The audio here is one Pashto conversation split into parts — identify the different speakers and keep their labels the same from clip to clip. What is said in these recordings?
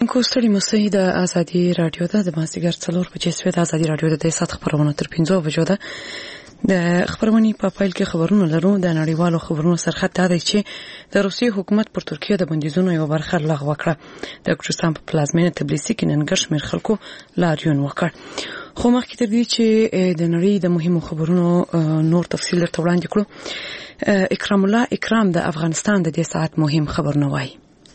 Speaker 1: اوریدونکو ستړي مسئ د ازادي رادیو د مازدیګر 4 بجې سوي د ازادي رادیو د سات خبرونه تر 15 بجو ده د خبرونې په فایل کې خبرونه لرو د نړیوالو خبرونو سرخط دا دی چې د روسیې حکومت پر ترکیه د بندیزونو یو برخه لغوه کړه د کورستان په پلازمینه تبلیسي کې نن ګڼ شمېر خلکو لاریون وکړ خو مخکې تر دې چې د نړۍ د مهمو خبرونو نور تفصیل درته وړاندې کړو اکرام الله اکرام د افغانستان د دې ساعت مهم خبرونه وایي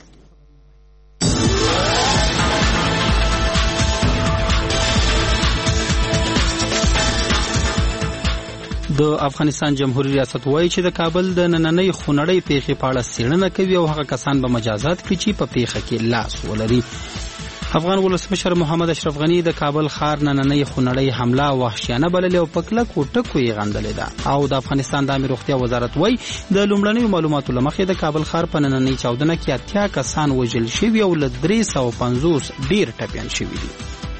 Speaker 2: د افغانستان جمهوریت ریاست وایي چې د کابل د نننۍ خونړۍ پیښې په اړه څېړنه کوي او هغه کسان به مجازات کړي چې په پیښه کې لاس ولري. افغان ولسمشر محمد اشرف غنی د کابل ښار نننۍ خونړۍ حمله وحشیانه بللې او په کلکو ټکو یې غندلې ده او د افغانستان د عامه روغتیا وزارت وایي د لومړنیو معلوماتو له مخې د کابل ښار په نننۍ چاودنه کې 80 کسان وژل شوي او له 350 ډیر ټپیان شوي دي.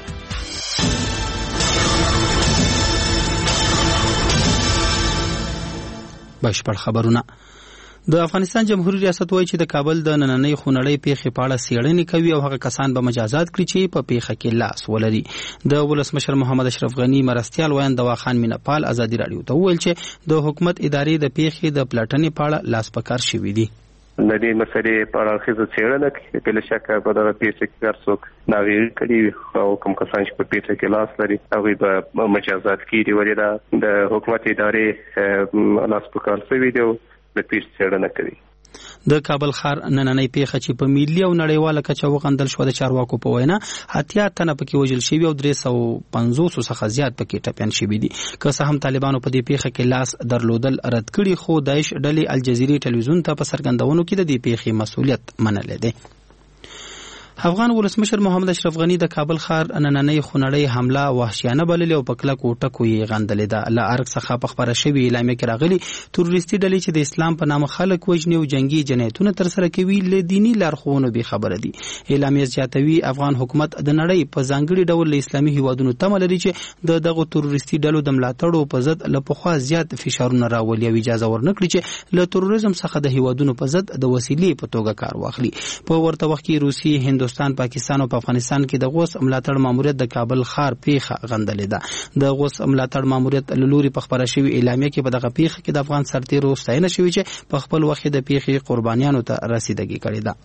Speaker 2: بشپړ خبرونه. د افغانستان جمهوریت ریاست وایي چې د کابل د نننۍ خونړۍ پیښې په اړه څېړنې کوي او هغه کسان به مجازات کړي چې په پیښه کې لاس ولري. د ولسمشر محمد اشرف غنی مرستیال ویان دواخان مینپال ازادي رادیو ته وویل چې د حکومت ادارې د پیښې د پلټنې په اړه لاس په کار شوي دي.
Speaker 3: د دې مسلې په اړه خزه څېړنه کوي بل شک په دغه پیښه کې څوک ناغېړي کړي او کوم کسان چې په پیښه کې لاس لري هغوی به مجازات کیږي ولې د حکومت ادارې لاس په کار شوي دي او د پیښې څېړنه کوي.
Speaker 2: د کابل ښار نننۍ پیښه چې په ملي او نړیواله کچه وغندل شو د چارواکو په وینا 80 تنه پکې وژل شوي او 350 څخه زیات پکې ټپیان شوي دي. که څه هم طالبانو په دې پیښه کې لاس درلودل رد کړي خو داعش ډلې الجزیرې ټلویزیون ته په څرګندونو کې د دې پیښې مسؤلیت منلی دی. افغان ولسمشر محمد اشرف غنی د کابل ښار نننۍ خونړۍ حمله وحشیانه بللې او په کلکو ټکو یې غندلې ده. له ارګ څخه په خبره شوې اعلامیه کې راغلي تروریستي ډلې چې د اسلام په نامه خلک وژني او جنگي جنایتونه ترسره کوي له دینی لارښوونو بې خبره دي. اعلامیه زیاتوي افغان حکومت د نړۍ په ځانګړي ډول له اسلامي هیوادونو تمه لري چې دغه تروریستي ډلو د ملاتړو په ضد له پخوا زیات فشارونه راولي او اجازه ورنکړي چې له تروریزم څخه د هیوادونو په ضد د وسیلې په توګه کار واخلي. په ورته وخت کې روسیې هندوستان پاکستان او په افغانستان کې د غوث ملاتړ ماموریت د کابل ښار پیښه غندلې ده. د غوث ملاتړ ماموریت له لوري په خبره شوې اعلامیه کې په دغه پیښه کې د افغان سرتیرو ستاینه شوې چې په خپل وخت د پیښې قربانیانو ته رسیدګي کړې ده.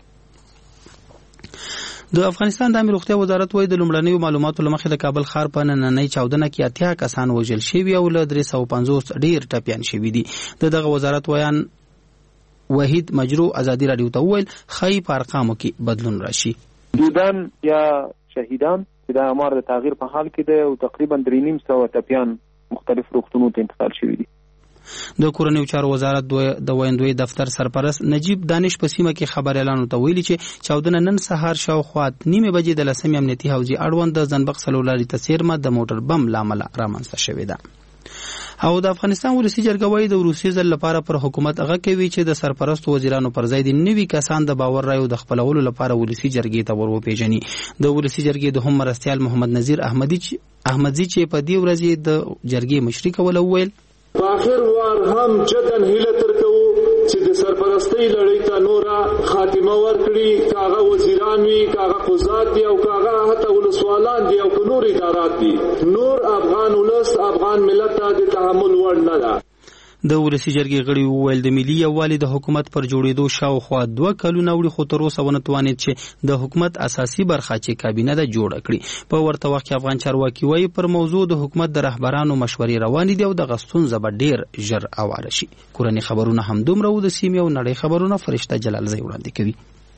Speaker 2: د افغانستان د عامه روغتیا وزارت وایي د لومړنیو معلوماتو له مخې د کابل ښار په نننۍ چاودنه کې 80 کسان وژل شوي او له 350 ډیر ټپیان شوي دي. دغه وزارت ویان وحید مجروح ازادي رادیو ته وویل خی په ارقامو کې بدلون راشي.
Speaker 4: دیدن یا شهیدان چې د امر د تغییر په حال کې ده او تقریبا 350 ټپیان مختلف روغتونونو ته انتقال شوي دي.
Speaker 2: د کورنیو چارو وزارت د ویندوی دفتر سرپرست نجیب دانش په سیمه کې خبر اعلان ته ویلي چې چاودنه نن سهار شاوخوا 9:30 بجې د لسمې امنیتي حوزې اړوند د زنبق سلولاري تسیرمه د موټر بم لامل رامنځته شوې ده. او د افغانستان ولسی جرګه وایي د روسي ځل لپاره پر حکومت هغه کوي چې د سرپرست وزیرانو پر ځای د نوي کسان د باور رایو د خپلولو لپاره ولسی جرګې ته ورپېژني. د ولسی جرګې د هم مرستیال محمد نذیر احمدزي چې په دې ورځ د جرګې مشري کول وویل
Speaker 5: په اخر وار هم جدن هیله تر کوو چې د سرپرستۍ لړۍ ته نوره خاتمه ورکړي کاغه وزیران وي کاغه قضات دي او کاغه حتی ولسوالان دي او نور ادارات دي نور افغان ولس افغان ملت ته د تحمل وړ نه ده.
Speaker 2: د ولسی جرګې غړي وویل د ملي یووالي د حکومت پر جوړېدو شاوخوا 2 کلونه وړي خو تر اوسه ونه توانید چې د حکومت اساسي برخه چې کابینه ده جوړه کړي. په ورته وخت کې افغان چارواکي وایي پر موضوع د حکومت د رهبرانو مشورې روانې دي او د غستون زبر ډیر ژر اواره شي. کورنۍ خبرونه هم دومره و د سیمې او نړۍ خبرونه فرشته جلال زئی وړاندې کوي.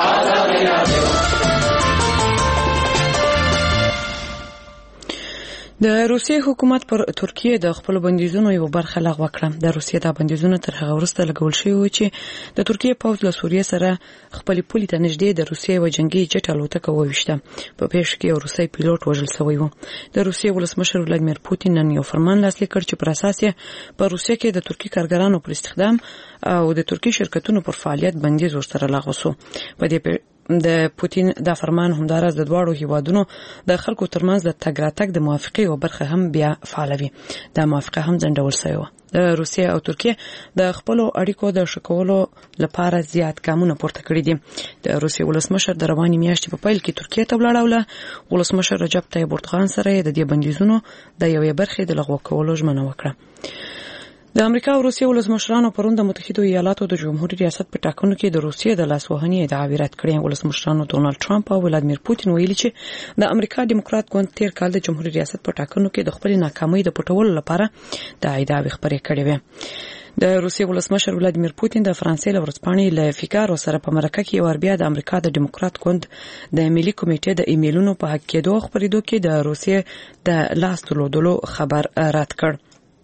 Speaker 1: د روسیې حکومت پر ترکیه د خپل بندیزونو یو برخه لغوه کړه. د روسیې د بندیزونو تر هغه وروسته لګول شوی و چې د ترکیې پوځ له سوریې سره خپل پولي ته نږدې د روسیې و جنگي جټ الوتکه وویشته. په پیښه کې یو روسي پیلوټ وژل شوی و. د روسیې ولسمشر ولادیمیر پوتین نن یو فرمان لاسلیک کړ چې پر اساس یې په روسیې کې د ترکي کارګرانو پر استخدام او د ترکي شرکتونو پر فعالیت بندیز ورسره لغوه شو. په دې د پوتین دا فرمان همدارس د دواړو هیوادونو د خلکو ترمنځ د تګ راتګ د موافقې او برخه هم بیا فعالوي. دا موافقه هم ځنډول شوې و. د روسیې او ترکیه د خپل اړیکو د شکولو لپاره زیات ګامونه پورته کړي دي. د روسیې ولسمشر د رواني میاشتې په پیل کې ترکیه ته ولاړ او له ولسمشر رجب طیب اردوغان سره د دې بندیزونو د یوې برخې د لغوه کولو ژمنه وکړه. د امریکا او روسیې ولسمشرانو پرون د متحده ایالاتو د جمهوریت ریاست په ټاکنو کې د روسیې د لاسوهنې ادعاوې رد کړې. ولسمشرانو ډونالد ټرمپ او ولادیمیر پوتین ویلي چې د امریکا دیموکرات ګوند تیر کال د جمهوریت ریاست په ټاکنو کې د خپل ناکامۍ د پټولو لپاره د ادعاوې خبرې کړې وې. د روسیې ولسمشر ولادیمیر پوتین د فرانسې له ورځپاڼې له فیګارو سره په مرکه کې ور بیا د امریکا د دیموکرات ګوند د ملي کمیټې د ایمیلونو په حق کېدو خبرېدو کې د روسیې د لاس درلودلو خبر رد کړ.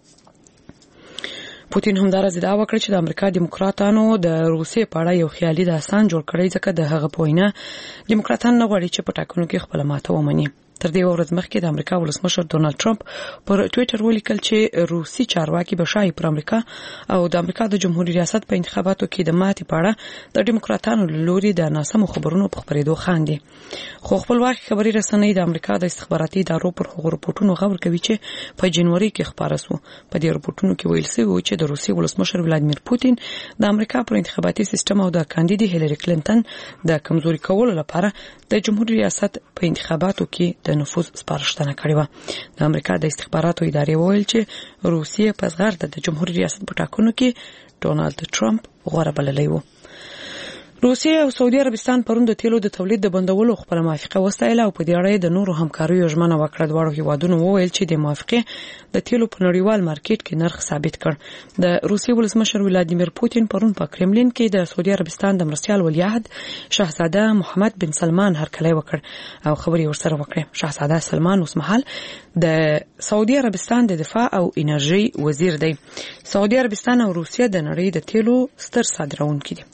Speaker 1: پوتین هم دا ادعا وکړه چې د امریکا دیموکراتانو د روسیې په اړه یو خیالي داستان جوړ کړی ځکه د هغه په وینا دیموکراتان نه غواړي چې په ټاکنو کې خپل ماته ومني. تر دې ورځ مخکې د امریکا ولسمشر ډونالد ټرمپ پر ټوئیټر ولیکل چې روسي چارواکي به شایي پر امریکا او د امریکا د جمهوریت ریاست په انتخاباتو کې د ماتې په اړه د دیموکراتانو له لوري د ناسمو خبرونو په خبرېدو خاندي. خو خپلواکي خبري رسنۍ د امریکا د استخباراتي ادارو پر هغو رپورټونو خبر کوي چې په جنوري کې خبره شو. په دې رپورټونو کې ویل شوی چې د روسي ولسمشر ولادیمیر پوتین د امریکا پر انتخاباتي سیستم او د کاندیدې هیلری کلینټن د کمزوري کولو لپاره د جمهوریت ریاست په انتخاباتو کې د نفوذ سپارښتنه کړې و. د امریکا د استخباراتو ادارې ویل چې روسیې په زغرده د جمهوریت ریاست په ټاکنو کې ډونالد ټرمپ غوره بللی و. روسیې او سعودي عربستان پرون د تیلو د تولید د بندولو خپل موافقه وستایله او په دې اړه د نورو همکاریو ژمنه وکړه. دواړو هیوادونو وویل چې د موافقه د تیلو په نړیوال مارکیټ کې نرخ ثابت کړ. د روسیې ولسمشر ولادیمیر پوتین پرون په کرملین کې د سعودي عربستان د مرستیال ولیعهد شاهزاده محمد بن سلمان هرکلی وکړ او خبرې ورسره وکړې. شاهزاده سلمان اوس مهال د سعودي عربستان د دفاع او انرژي وزیر دی. سعودي عربستان او روسیه د نړۍ د تیلو ستر صادروونکي دي.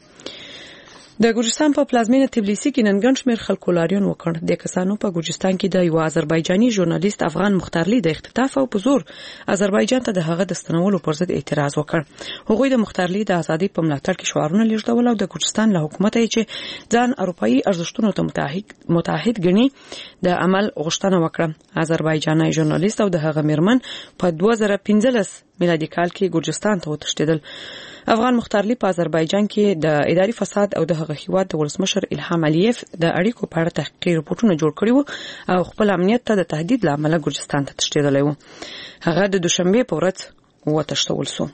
Speaker 1: د ګورجستان په پلازمینه تبلیسي کې نن ګڼ شمېر خلکو لاریون وکړ. د کسانو په ګورجستان کې د یو آذربایجاني ژورنالیست افغان مختارلی د اختطاف او په زور آذربایجان ته د هغه د ستنولو پر ضد اعتراض وکړ. هغوی د مختارلی د ازادۍ په ملاتړ کې شعارونه لیږدول او د ګورجستان له حکومت چې ځان اروپایي ارزښتونو ته متحد ګڼي د عمل غوښتنه وکړه. آذربایجاني ژورنالیست او د هغه میرمن په 2015 میلادي کال کې ګورجستان ته وتښتېدل. افغان مختارلی په آذربایجان کې د اداري فساد او د هغه هیواد د ولسمشر الهام علیف د اړیکو په اړه تحقیقي رپورټونه جوړ کړي وو او خپل امنیت ته د تهدید له امله ګورجستان ته تښتېدلی و. هغه د دوشنبې په ورځ وتښتول شو.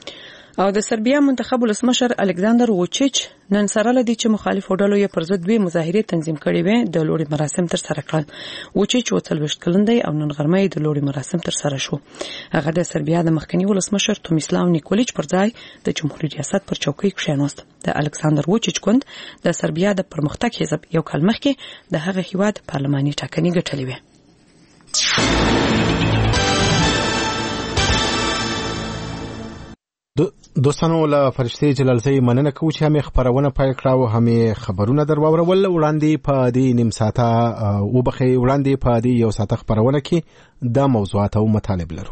Speaker 1: او د سربیا منتخب ولسمشر الکساندر ووچیچ نن سره لدی چې مخالفو ډلو یې پر ضد دوی مظاهرې تنظیم کړي وې د لوړي مراسم تر سره کړل. ووچیچ 40 کلن دی او نن غرمه د لوړي مراسم تر سره شو. هغه د سربیا د مخکنی ولسمشر تومیسلاو نیکولیچ پر ځای د جمهوریت ریاست پر چوکۍ کښېناست. د الکساندر ووچیچ ګوند د سربیا د پرمختګ حزب یو کال مخکې د هغه هیواد پارلماني ټاکنې ګټلې وې.
Speaker 6: دوستانو له فرشتي جلالزۍ مننه کوو چې همې خبرونه پای کړه او همې خبرونه در واورول. وړاندې په دې نیم ساعته وړاندې په دې یو ساعته خبرونه کې دا موضوعات او مطالب لرو.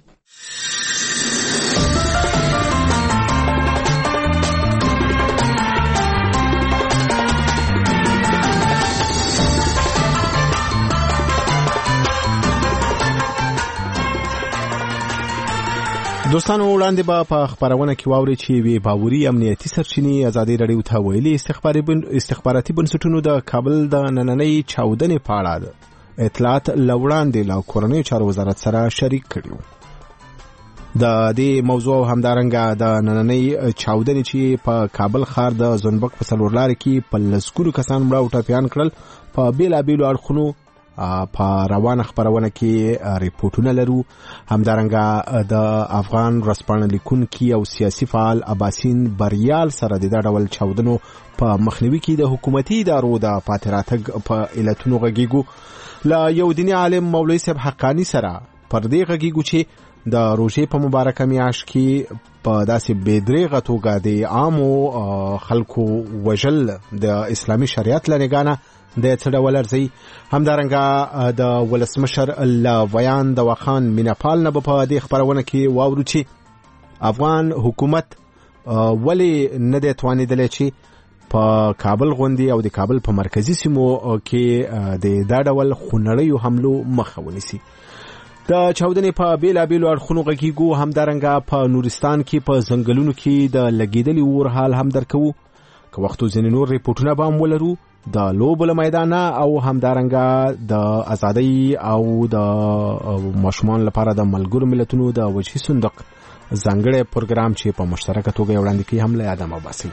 Speaker 6: دوستانو وړاندې به په خبرونه کې واوري چې وی باوري امنیتي سرچینې ازادي رادیو ته ویلي استخباراتي بنسټونو د کابل د نننۍ چاودنې په اړه اطلاعات لوړاندې له کورنۍ چارو وزارت سره شریک کړي. د دې موضوع همدارنګه د نننۍ چاودنې چې په کابل ښار د زنبق په څلورلارې کې په لسګونو کسان مړه او ټپیان کړل په بیلابیلو اړخونو په روانه خبرونه کې ریپورتونه لرو. همدارنګه د افغان ورځپاڼې لیکونکي او سیاسي فعال عباسین بریال سره د ډول چاودنو په مخنیوي کې د حکومتي ادارو د پاتې راتګ په علتونو غږیږو. له یو دیني عالم مولوي صاحب حقانی سره پر دې غږیږو چې د روژې په مبارکه میاشت کې په داسې بېدریغه توګه د عامو خلکو وژل د اسلامي شریعت له نګانه د څه ډول ارزي. همدارنګه د ولسمشر الله ویان د وخان میناپال نه په دې خبرونه کې واورو چې افغان حکومت ولې نه دی توانېدلی چې په کابل غوندي او د کابل په مرکزي سیمو کې د دا ډول خونړیو حملو مخه ونیسي. د چاودنې په بیلابیلو اړخونو غږیږو. همدارنګه په نورستان کې په ځنګلونو کې د لګېدلي اور حال هم درکوو. که وختو ځینې نور ریپورټونه به هم ولرو د لوبو له میدانه او همدارنګه د ازادۍ او د ماشومان لپاره د ملګرو ملتونو د وجهي صندوق ځانګړی پروګرام چې په مشترکه توګه وړاندې کوي هم له یاده مه باسئ.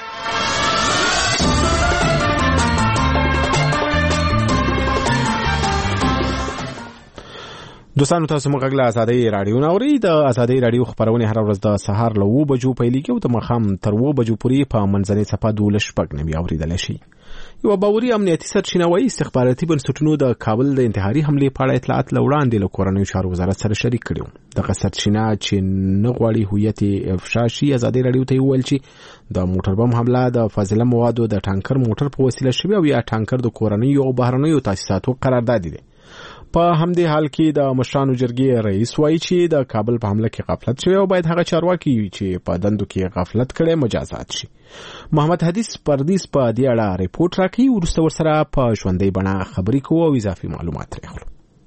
Speaker 6: دوستانو تاسو موږ غږ له ازادۍ راډیو نه اورئ. د ازادۍ راډیو خپرونې هره ورځ د سهار له 7 بجو پیلېږي او د ماښام تر 8 بجو پورې په منځنۍ څپه 12:09 اورېدلی شي. یو باوري امنیتي سرچینه وايي استخباراتي بنسټونو د کابل د انتحاري حملې په اړه اطلاعات له وړاندې له کورنیو چارو وزارت سره شریک کړي. دغه سرچینه چې نه غواړي هویت افشا شي ازادۍ راډیو ته وویل چې د موټر بم حمله د فاضله موادو د ټانکر موټر په وسیله شوې او یا ټانکر د کورنیو او بهرنیو تاسیساتو قرارداد دي. په همدې حال کې د مشرانو جرګې رئیس وایي چې د کابل په حمله کې غفلت شوی او باید هغه چارواکي چې په دندو کې غفلت کړي مجازات شي. محمد حدیث پردیس په دې اړه ریپورت راکړي. وروسته ورسره په ژوندۍ بڼه خبرې کوو او اضافي معلومات راغلو.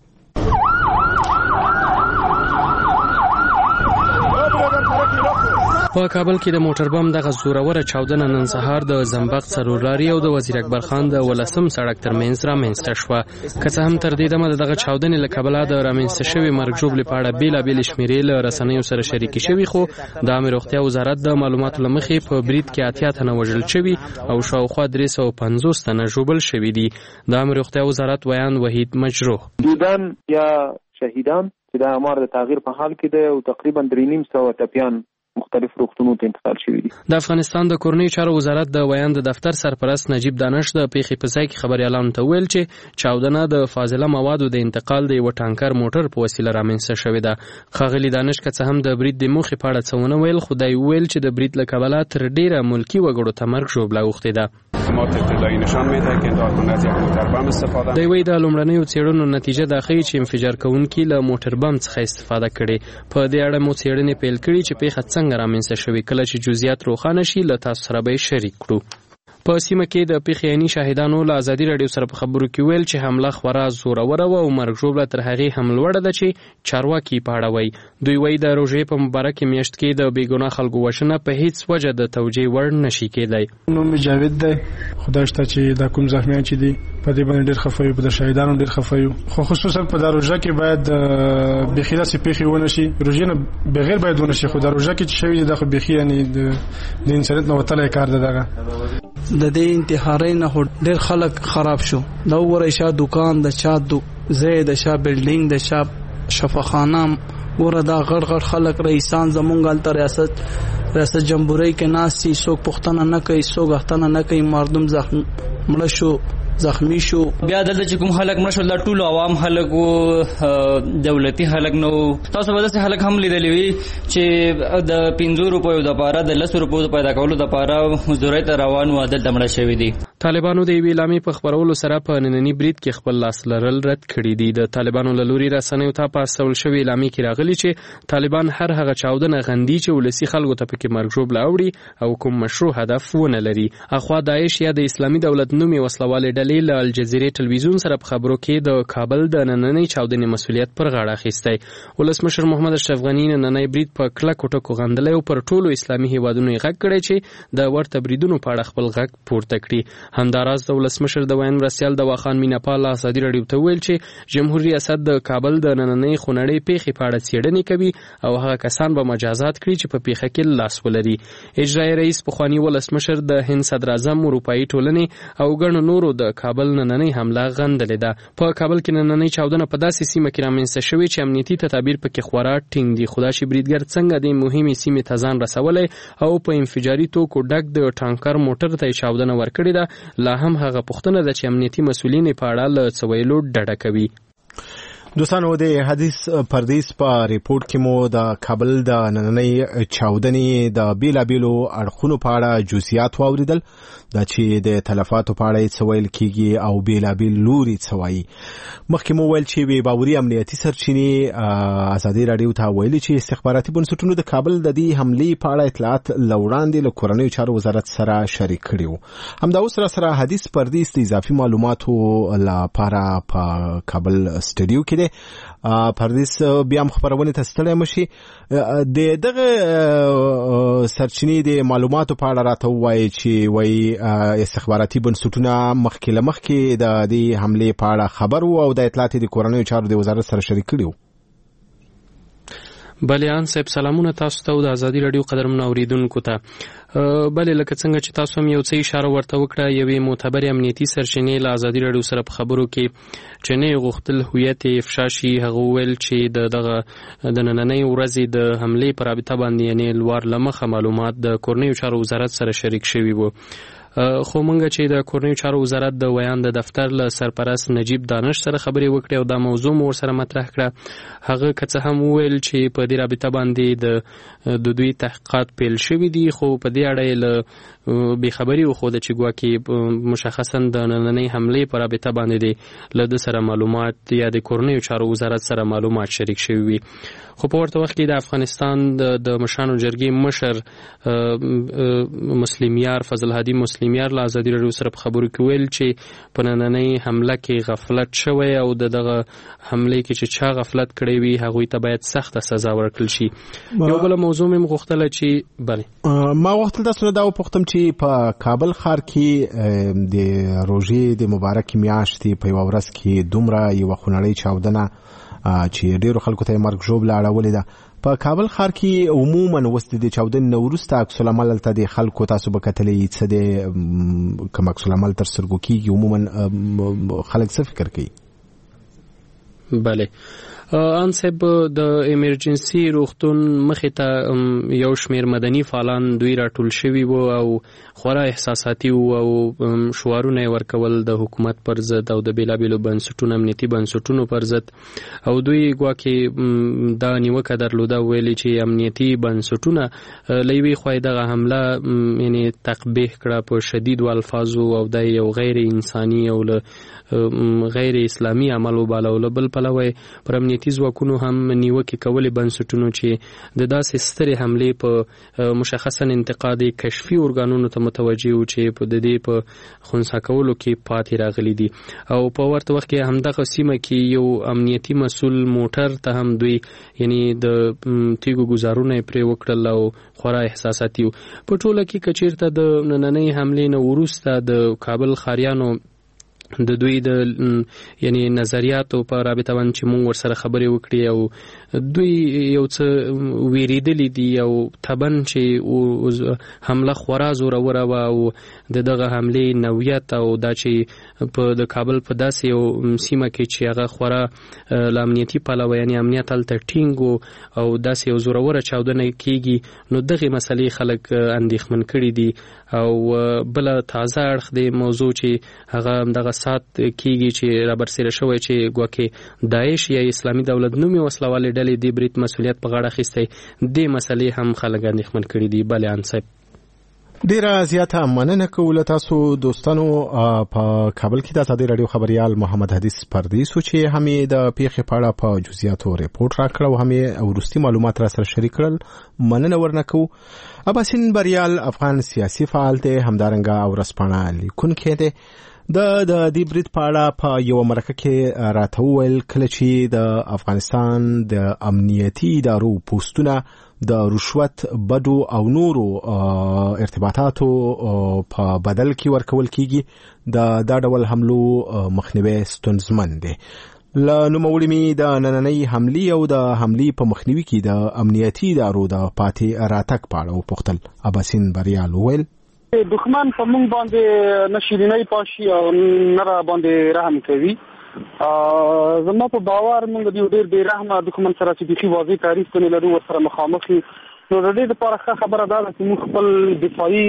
Speaker 7: په کابل کې د موټر بم دغه زوروره چاودنه نن سهار د زنبق څلورلاري او د وزیر اکبر خان د ولسم سړک ترمنځ رامنځته شوه. که څه هم تر دې دمه دغه چاودنې له کبله د رامنځته شوې مرګ ژوبلې په اړه بېلابېلې شمېرې له رسنیو سره شریکې شوي، خو د عامه روغتیا وزارت د معلوماتو له مخې په برید کې 80 تنه وژل شوي او شاوخوا 350 تنه ژوبل شوي دي. د عامه روغتیا وزارت ویان وحید مجروح
Speaker 4: دیدن یا شهیدان چې د امر د تغییر په حال کې ده او تقریبا 3.5 ټپیان مختلف روغتونونو ته انتقال شوي دي.
Speaker 7: د افغانستان د کورنیو چارو وزارت د ویان د دفتر سرپرست نجیب دانش د پیښې په ځای کې خبريالانو ته ویل چې چاودنه د فاضله موادو د انتقال د یو ټانکر موټر په وسیله رامنځته شوې ده. ښاغلي دانش که څه هم د برید د موخې په اړه څه ونه ویل، خو دی ویل چې د برید له کبله تر ډیره ملکي وګړو ته مرګ ژوبله اوښتې ده. دی وایي د لومړنیو څېړنو نتیجه دا ښیي چې انفجار کوونکي له موټر بم څخه استفاده کړې. په دې اړه مو څېړنې پیل کړي چې پیښه څنګه رامنځته شوې. کله چې جزئیات روښانه شي له تاسو سره به شریک کړو. په سیمه کې د پیښې عیني شاهدانو له ازادي راډیو سره په خبرو کې ویل چې حمله خورا زوروره وه او مرګ ژوبله تر هغې هم لوړه ده چې چارواکي په اړه وایي. دوی وایي د روژې په مبارکې میاشت کې د بېګناه خلکو وژنه په هیڅ وجه د توجیه وړ نشي کېدی.
Speaker 8: نوم مې جاوید دی. خدای شته چې دا کوم زخمیان چې دي په دې باندې ډېر خفه یو، په د شهیدانو ډېر خفه یو، خو خصوصا په دا روژه کې باید بیخي داسې پیښې ونه شي. روژې نه بغیر باید ونه شي، خو دا روژه کې چې شوي دي دا خو بیخي یعنې د انسانیت نه وتلی کار ده. دغه
Speaker 9: د دې انتحارۍ نه ډېر خلک خراب شو. دا وګورئ شا دکان د چا ځای د شا بلډینګ د شا شفاخانه ګوره دا غړ غړ خلک رئیسان زمونږ هلته ریاست جمهوریت کې ناست دي، څوک پوښتنه نه کوي، څوک غوښتنه نه کوي. مردم مړه شو، زخمی شو.
Speaker 10: بیا دلته چې کوم خلک مړه شول دا ټول عوام خلک وو، دولتي خلک نه وو. تاسو به داسې خلک هم لیدلی وي چې د 5 روپیو دپاره د 10 روپیو د پیدا کولو دپاره مزدورۍ ته روان وو، دلته مړه شوي دي.
Speaker 7: طالبانو د یوې اعلامیې په خپرولو سره په ننني برید کې خپل لاس لرل رد کړي دي. د طالبانو له لوري رسنیو ته په استول شوې اعلامیې کې راغلي چې طالبان هر هغه چاودنه غندي چې ولسي خلکو ته پکې مرګ ژوبله اوړي او کوم مشروع هدف ونه لري. اخوا داعش یا د اسلامي دولت نومي وسلوالې ډلې له الجزیرې ټلویزیون سره په خبرو کې د کابل د نننۍ چاودنې مسؤلیت پر غاړه اخیستی. ولسمشر محمد اشرف غني نننۍ برید په کلکو ټکو غندلی او پر ټولو اسلامي هیوادونو یې غږ کړی چې د ورته بریدونو په اړه خپل غږ پورته کړي. همداراز د ولسمشر د ویان مرستیال دواخان میناپال ازادي راډیو ته ویل چې جمهوریت ریاست د کابل د نننۍ خونړۍ پیښې په اړه څېړنې کوي او هغه کسان به مجازات کړي چې په پیښه کې لاس ولري. اجرایي رئیس پخواني ولسمشر د هند صدر اعظم اروپایي ټولنې او ګڼو نورو د کابل نننۍ حمله غندلې ده. په کابل کې نننۍ چاودنه په داسې سیمه کې رامنځته شوې چې امنیتي تدابیر پکې خورا ټینګ دي. خو دا چې بریدګر څنګه د مهمې سیمې ته ځان رسولی او په انفجاري توکو ډک د ټانکر موټر ته چاودنه ورکړې ده، لا هم هغه پوښتنه ده چې امنیتي مسؤلین په اړه له څه ویلو ډډه کوي.
Speaker 6: دوستانو د حدیث پردیس په ریپورت کې مو د کابل د نننۍ چاودنې د بیلابیلو اړخونو په اړه جزئیات واوریدل، دا چې د تلفاتو په اړه څه ویل کیږي او بیلابیل لوري څه وایي. مخکې مو ویل چې بې باوري امنیتي سرچینې ازادي راډیو ته ویلي چې استخباراتي بنسټونو د کابل د دې حملې په اړه اطلاعات له وړاندې له کورنیو چارو وزارت سره شریک کړي وو. همدا اوس سره حدیث پردیس د اضافي معلوماتو لپاره په کابل سټوډیو کې دی پردیس بیا خبرونه ته ستړی مشي د دغه سرچینې د معلوماتو په اړه راته وایي چې وایي استخباراتي بنسټونه مخکې د دې حمله په اړه خبر وو او د اطلاعات د کورنیو چارو د وزارت سره شریک کړي وو.
Speaker 7: بلیان صاحب سلامونه تاسو ته د ازادي رادیو قدرمنو اوریدونکو ته. بلې لکه څنګه چې تاسو هم یو څه اشاره ورته وکړه یوې معتبر امنیتي سرچینې له ازادي رادیو سره په خبرو کې چې نه غوښتل هویت افشا شي هغه ویل چې دغه د نننۍ ورځې د حملې پر رابطه باندې یعنی لوړ لمخه معلومات د کورنیو چارو وزارت سره شریک شوي وو. خو مونږ چې د کورنیو چارو وزارت د ویان د دفتر له سرپرست نجیب دانش سره خبرې وکړې او دا موضوع مور سره مطرح کړه هغه که هم ویل چې په دې رابطه باندې د دوی تحقیقات پیل شوي دي خو په دې اړه له بې خبري وښوده چې ګواکې مشخصا د نننۍ حملې په رابطه باندې له د سره معلومات یا د کورنیو چارو وزارت سره معلومات شریک شوي وي. خو په ورته وخت کې د افغانستان د مشرانو جرګې مشر مسلم یار فضل هادي مسلم یار له ازادي رادیو سره په خبرو کې ویل چې په نننۍ حمله کې غفلت شوی او دغه حمله کې چې چا غفلت کړی وي هغوی ته باید سخته سزا ورکړل شي. یو بل موضوع مې غوښتله چې بله
Speaker 6: ما غوښتل تاسو نه دا وپوښتم چې په کابل ښار کې د روژې د مبارکې میاشتې په یوه ورځ کې دومره یوه خونړۍ چاودنه چې ډیرو خلکو ته مرګ ژوبله اړولې ده په کابل ښار کې عموما اوس د چاودنې نه وروسته عکس العمل هلته د خلکو تاسو به کتلی څه دی کوم عکس العمل تر سترګو کېږي عموما خلک څه فکر کوي؟
Speaker 7: بله ان صاحب د ایمرجنسي روغتون مخې ته یو شمیر مدني فعالان دوی راټول شوي وو او خورا احساساتي وو او شعارونه ورکول د حکومت پر ضد او د بیلابیلو بنسټونو امنیتي بنسټونو پر ضد او دوی ګواکې دا نیوکه درلوده ویلي چې امنیتي بنسټونه له یوې خوا دغه حمله یعنی تقبیح کړه په شدیدو الفاظو او دا یو غیر انساني او غیر اسلامي عمل وباله بل پلوی پر امنیتي ځواکونو هم نیوکې کولې بنسټونو چې د داسې سترې حملې په مشخصا انتقادي کشفي ارګانونو ته متوجه وو چې په د دې په خنثی کولو کې پاتې راغلي دي او په ورته وخت کې همدغه سیمه کې یو امنیتي مسؤل موټر ته هم دوی یعنی د تیګو گزارونه پرې وکړل او خورا احساساتي په ټوله کې کچیرته د نننۍ حملې نه وروسته د کابل ښاریانو د دوی د یعنی نظریاتو په رابطه باندې چې موږ ورسره خبرې وکړې او دوی یو څه ویریدلی دي او تبن چې حمله خورا زوروره وه او دغه حملې نوعیت او دا چې په د کابل په داسې یو سیمه کې چې هغه خورا له امنیتي پلوه یعنی امنیت هلته ټینګ او داسې یو زوروره چاودنه کېږي نو دغې مسلې خلک اندېښمن کړي دي او بله تازه اړخ دی موضوع چې هغه همدغه سات کېږي چې رابرسېره شوی چې ګواکې داعش یا اسلامي دولت نومې وسلوالې ډلې دې برید مسؤلیت په غاړه اخیستی دې مسلې هم خلک اندېښمن کړي دي. بله ان صاحب
Speaker 6: ډیره زیاته مننه کوله تاسو دوستانو. په کابل کې د ازادي رادیو خبريال محمد حدیث پردیس چې هم د پیښې په اړه په جزئیاتو ریپورت راکړ او هم ورستي معلومات را سره شریک کړل. مننه ورنکو. اباسین بریال افغان سیاسي فعال دی همدارنګه او رسپانه لیکونکی دی. د دې برید په اړه په یو مرکه کې راته وویل کله چې د افغانستان د امنیتي ادارو پوسټونه د رشوت بدو او نورو ارتباطاتو په بدل کې ورکول کیږي دا ډول حملو مخنیوي ستونزمن دی. له نوموړي می د نننۍ حملې او د حملې په مخنیوي کې د امنیتي ادارو د پاتې راتګ په اړه وپوښتل. اباسین بریال وویل
Speaker 11: دښمن په موږ باندې نشیرینۍ پاشي او نه را باندې رحم کوي. زما په باور موږ د یو ډېر بې رحمه دښمن سره چې بیخي واضح تعریف کوي لرو ورسره مخامخ یو نو د دې لپاره ښه خبره ده چې موږ خپل دفاعي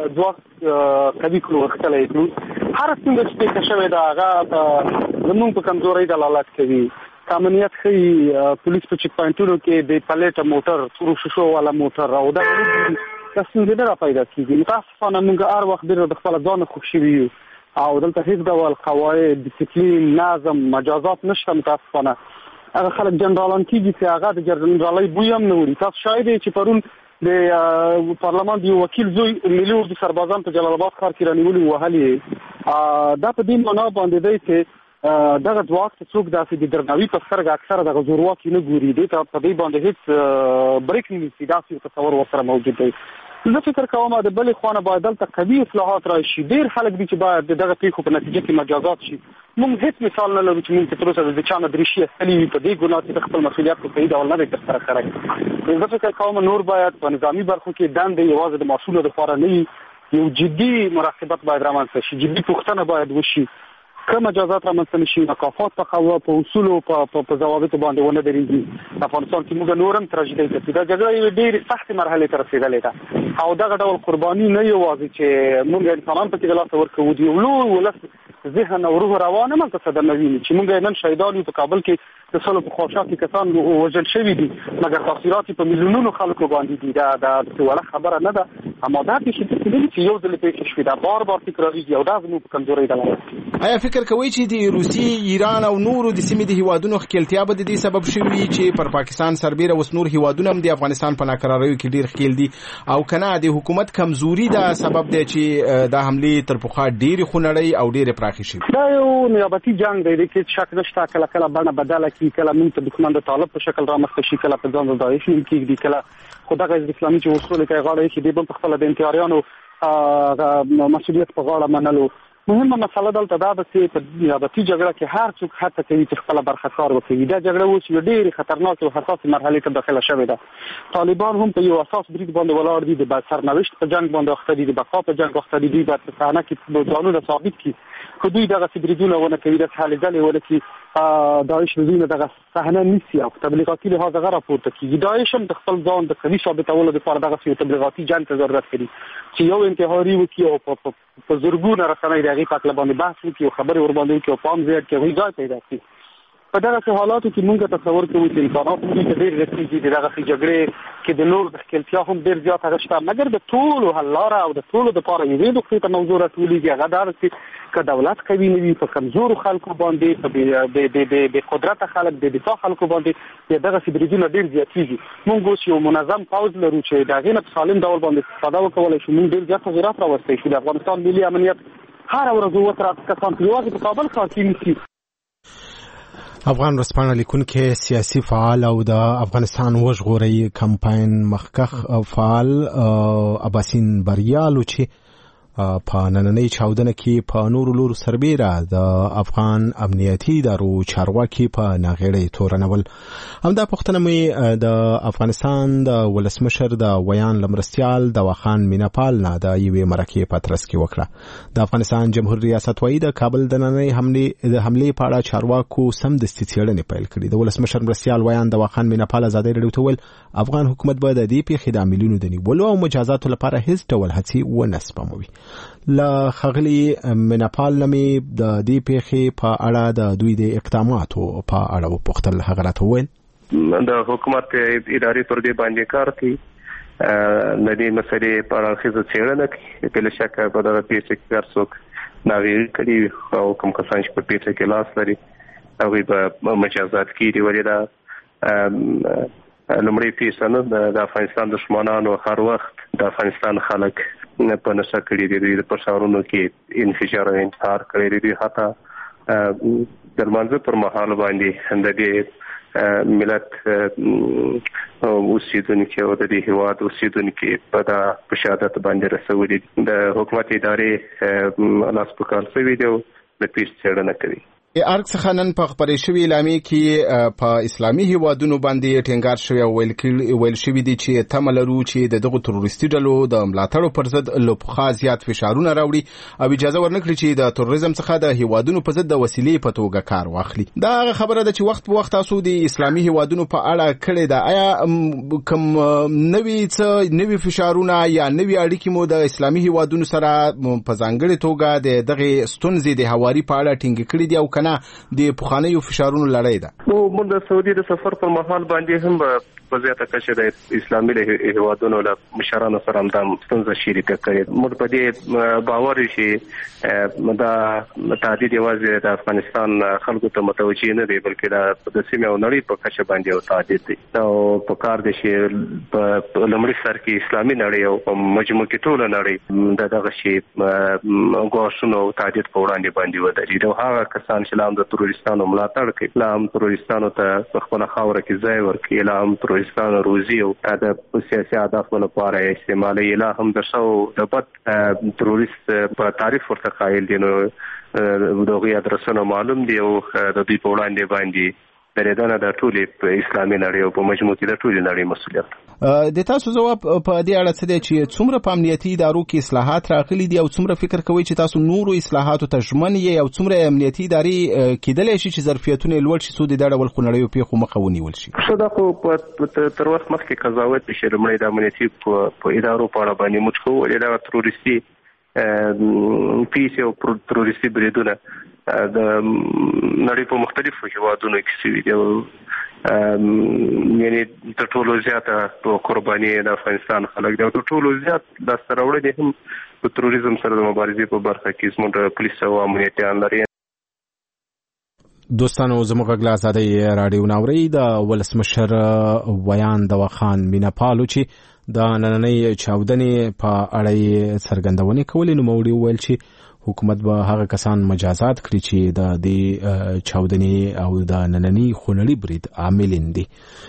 Speaker 11: ځواک قوي کړو غښتلی کړو. هره ستونزه چې پیښه شوې ده هغه زموږ په کمزورۍ دلالت کوي. امنیت ښیي پولیس په چیک پوینټونو کې د پلیټه موټر تورو شیشو والا موټر او دا ستونزې نه را پیدا کېږي. متاسفانه موږ هر وخت ډېر د خپله ځانه خوښ شوي یو او دلته هېڅ ډول قواعد ډیسپلین نظم مجازات نشته. متاسفانه هغه خلک جنرالان کېږي چې هغه د جنرالۍ بوی هم نه وړي. تاسو شاهد یې چې پرون د پارلمان د یو وکیل زوی ملي اردو سربازان په جلال آباد ښار کې رانیولي وهلي دا په دې معنا باندې دی چې دغه ځواک ته څوک داسې د درناوي په سترګه اکثره دغه زورواکي نه ګوري دې ته په دې باندې هیڅ بریک نه نیسي داسې یو تصور ورسره موجود دی. زه فکر کوم د بلې خوا نه باید دلته قوي اصلاحات راشي. ډېر خلک دي چې باید د دغه پیښو په نتیجه کې مجازات شي. موږ هیڅ مثال نه لرو چې موږ تر اوسه د چا نه دریشي اخیستلي وي په دې ګناه چې خپل مسؤلیت په صحیح ډول نه دی ترسره کړی. زه فکر کوم نور باید په نظامي برخو کې دندې یوازې د مسؤلو لپاره نه وي، یو جدي مراقبت باید رامنځته شي، جدي پوښتنه باید وشي. که مجازات رامنځته نشي، مکافات په اصولو په ضوابطو باندې ونه درېږي، افغانستان کې موږ نور هم تراژیدۍ ته دا جګړه یوې ډېرې سختې مرحلې ته رسېدلې ده او دغه ډول قرباني نه یوازې چې موږ انسانان پکې د لاسه ورکوو، د یو لوی ولس ذهن او روح روان هملته صدمه ویني چې موږ نن شهیدان یو په کابل کې د سلو په خواوشا کې کسان وژل شوي دي، مګر تاثیرات په میلیونونو خلکو باندې دي. دا وړه خبره نه ده، اما دا پیښې چې یو ځل پیښې شوې ده بار بار تکرارېږي او دا زموږ په کمزورۍ دلالت کوي.
Speaker 6: آیا فکر کوئ چې د روسي، ایران او نورو د سیمې د هیوادونو ښکیلتیا به د دې سبب شوي چې پر پاکستان سربیره اوس نور هیوادونه هم د افغانستان په ناکراریو کې ډېر ښکیل دي، او کنه د حکومت کمزوري دا سبب دی چې دا حملې تر پخوا ډېرې خونړۍ او ډېرې پراخې شوي؟
Speaker 11: دا یو نیابتي جنگ دی، د کې شک نشته. کله کله بڼه بدله کړي، کله موږ ته دښمن د طالب په شکل رامنځته شي، کله په ځان د داعش نوم کېږدي، کله خو دغه اسلامي چې اصول کې غاړه ایښي دی بل په خپله د انتحاریانو مسؤلیت په غاړه منلو. مهمه مسله دلته دا ده چې په نیابتي جګړه کې هر څوک هڅه کوي چې خپله برخه کار وکړي. دا جګړه اوس یو ډېرې خطرناکې او حساسې مرحلې ته داخله شوې ده. طالبان هم په یو اساس برید باندې ولاړ دي، د سرنوشت په جنګ باندې اخته دي، د بقا په جنګ اخته دي. دوی باید په صحنه کې ځانونه ثابت کړي، که دوی دغسې بریدونه ونه کوي، داسې هلې ځلې ونه کړي، داعش له دوی نه دغه صحنه نیسي او په تبلیغاتي لحاظ هغه راپورته کېږي. داعش هم د خپل ځان د قوي ثابتولو لپاره دغسې یو تبلیغاتي جنګ ته ضرورت لري چې یو انتحاري وکړي او په زرګونه رسنۍ د هغې په هکله باندې بحث وکړي او خبرې ورباندې وکړي او پام زیات کړي، هغوی ځای پیدا کړي. په دغسې حالاتو کې موږ تصور کوو چې امکانات هم دوی ته ډېر رسېږي، د دغسې جګړې کې د نور د ښکیلتیا هم ډېر زیات هغه شته، مګر د ټولو حل لاره او د ټولو دپاره یوې نقطې ته موضوع راټولېږي. هغه دا ده چې که دولت قوي نه وي، په کمزورو خلکو باندې، په بې قدرته خلک، د دفاع خلکو باندې دغسې بریدونه ډېر زیاتېږي. موږ اوس یو منظم پوځ لرو چې د هغې نه په سالم ډول باندې استفاده وکولی شو. موږ ډېر زیات تغیرات راوستی شو. د افغانستان ملي امنیت هره ورځ 7 کسان یوازې په کابل ښار کې نیسي.
Speaker 6: افغان ورځپاڼه لیکونکی، سیاسي فعال او د افغانستان وژغورئ کمپاین مخکښ فعال اباسین بریالو چې په نننۍ چاودنه کې په نورو لورو سربیره د افغان امنیتي ادارو چارواکي په ناغېړۍ تورنول. همدا پوښتنه مې د افغانستان د ولسمشر د ویان لمرستیال دواخان میناپال نه د یوې مرکې په ترڅ کې وکړه. د افغانستان جمهور ریاست وایي د کابل د نننۍ حملې په اړه چارواکو سمدستي څېړنې پیل کړي. د ولسمشر مرستیال ویان دواخان میناپال ازادۍ راډیو ته ویل افغان حکومت به د دې پیښې د عاملینو د نیولو او مجازاتو لپاره هیڅ ډول هڅې ونه سپموي. له ښاغلي میناپال نه مې د دې پیښې په اړه د دوی د اقداماتو په اړه وپوښتل. هغه راته وویل
Speaker 3: د حکومت ادارې پر دې باندې کار کوي، د دې مسلې په اړه اړخیزه څېړنه کوي. بلا شکه په دغه پیښه کې هر څوک ناغېړي کړي او کوم کسان چې په پیښه کې لاس لري هغوی به مجازات کېږي. ولې دا لومړۍ پیښه نه، د افغانستان دښمنانو هر وخت د افغانستان خلک په نشه کړي دي، دوی په ښارونو کې انفجار او انتحار کړی دي. دوی حتی د لمانځه پر مهال باندې د دې ملت اوسیدونکي او د دې هېواد اوسیدونکي په شهادت باندې رسولي دي. د حکومت ادارې لاس په کار شوي دي او د پیښې څېړنه کوي.
Speaker 6: ارګ څخه نن په خپرې شوې اعلامیې کې په اسلامي هیوادونو باندې ټینګار شوی او ویل شوي دي چې تمه لرو چې دغه تروریستي ډلو د ملاتړو پر ضد له پخوا زیات فشارونه راوړي او اجازه ورنکړي چې د تروریزم څخه د هیوادونو په ضد د وسیلې په توګه کار واخلي. دا هغه خبره ده چې وخت په وخت تاسو د اسلامي هیوادونو په اړه کړې ده. آیا کوم نوي فشارونه یا نوي اړیکې مو د اسلامي هیوادونو سره په ځانګړې توګه د دغه ستونزې د هواري په اړه ټینګ کړي دي او کنه د پخوانیو فشارونو لړۍ ده؟
Speaker 3: موږ د سعودي د سفر پر مهال باندې هم په زیاته کچه د اسلامي هیوادونو له مشرانو سره هم دا ستونزه شریکه کړې. موږ په دې باور چې دا تعدید یوازې د افغانستان خلکو ته متوجه نه دی، بلکې دا د سیمې او نړۍ په کچه باندې یو تعدید دی. او په کار دی چې په لومړي سر کې اسلامي نړۍ او په مجموع کې ټوله نړۍ دغه شی ګواښونو او تعدید په وړاندې باندې ودرېږي. او هغه کسان چې لا هم د تروریستانو ملاتړ کوي، لا هم تروریستانو ته په خپله خاوره کې ځای ورکوي، لا هم تروریستانو روزي او د سیاسي اهدافو لپاره استعمالوي، لا هم د ښه او د بد تروریست په تعریف ورته قایل دي. نو د هغوی ادرسونه معلوم دي او د دوی په وړاندې باندې درېدنه د ټولې په اسلامي نړۍ او په مجموع کې د ټولې نړۍ مسؤلیت.
Speaker 6: د تاسو ځواب په دې اړه څه دی چې څومره په امنیتي ادارو کې اصلاحات راغلي دي او څومره فکر کوئ چې تاسو نورو اصلاحاتو ته ژمن یې او څومره امنیتي ادارې کېدلی شي چې ظرفیتونه لوړ شي څو د دې ډول خونړیو پیښو مخه ونیول شي؟
Speaker 3: دا خو تر وخت مخکې قضاوت چې لومړی د امنیتي په ادارو په اړه باندې موږ کوو، ولې دا تروریستي پیسې او تروریستي بریدونه د نړۍ په مختلفو هیوادونو کې شوي دي. یعنی د ټولو زیاته قرباني د افغانستان خلک دي او د ټولو زیات لاسته راوړنې هم په تروریزم سره د مبارزې په برخه کې زموږ پولیس او امنیتیان لري.
Speaker 6: دوستانو زموږ غږ له ازادۍ راډیو ناوري د ولسمشر ویان دوا خان میناپالو چې د نننۍ چاودنې په اړه څرګندونې کولې، نو موړي وویل چې حکومت به هغه کسان مجازات کړي چې د دې چاودنې او د نننۍ خونړي برید عاملین دي.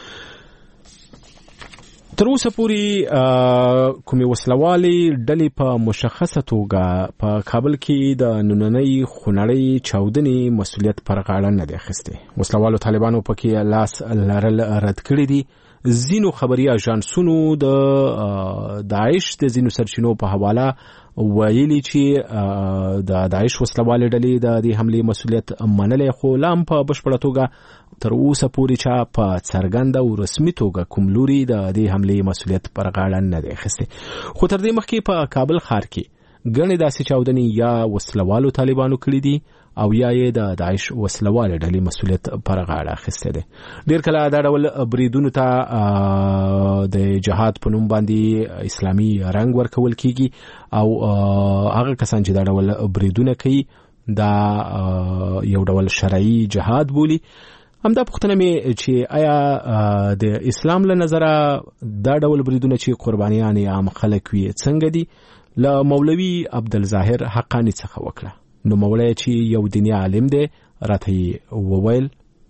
Speaker 6: تر اوسه پورې کومې وسلوالې ډلې په مشخصه توګه په کابل کې د نننۍ خونړۍ چاودنې مسؤلیت پر غاړه نه دی اخیستی. وسلوالو طالبانو پکې لاس لرل رد کړي دي. ځینو خبري اژانسونو د داعش د ځینو سرچینو په حواله ویلي چې د داعش وسلوالې ډلې د دې حملې مسؤلیت منلی، خو لا هم په بشپړه توګه تر اوسه پورې چا په څرګنده او رسمي توګه کوم لوري د دې حملې مسؤلیت پر غاړه نه دی اخیستی. خو تر دې مخکې په کابل ښار کې ګڼې داسې چاودنې یا وسلوالو طالبانو کړي دي او یا یې د داعش وسلوالې ډلې مسؤلیت پر غاړه اخیستی دی. ډېر کله دا ډول بریدونو ته د جهاد په نوم باندې اسلامي رنګ ورکول کیږي او هغه کسان چې دا ډول بریدونه کوي دا یو ډول شرعي جهاد بولي. همدا پوښتنه مې چې آیا د اسلام له نظره دا ډول بریدونه چې قربانیان عام خلک وي څنګه دي؟ له مولوي عبدالظاهر حقانی څخه وکړه. نو مولوی چې یو دیني عالم دی راته وویل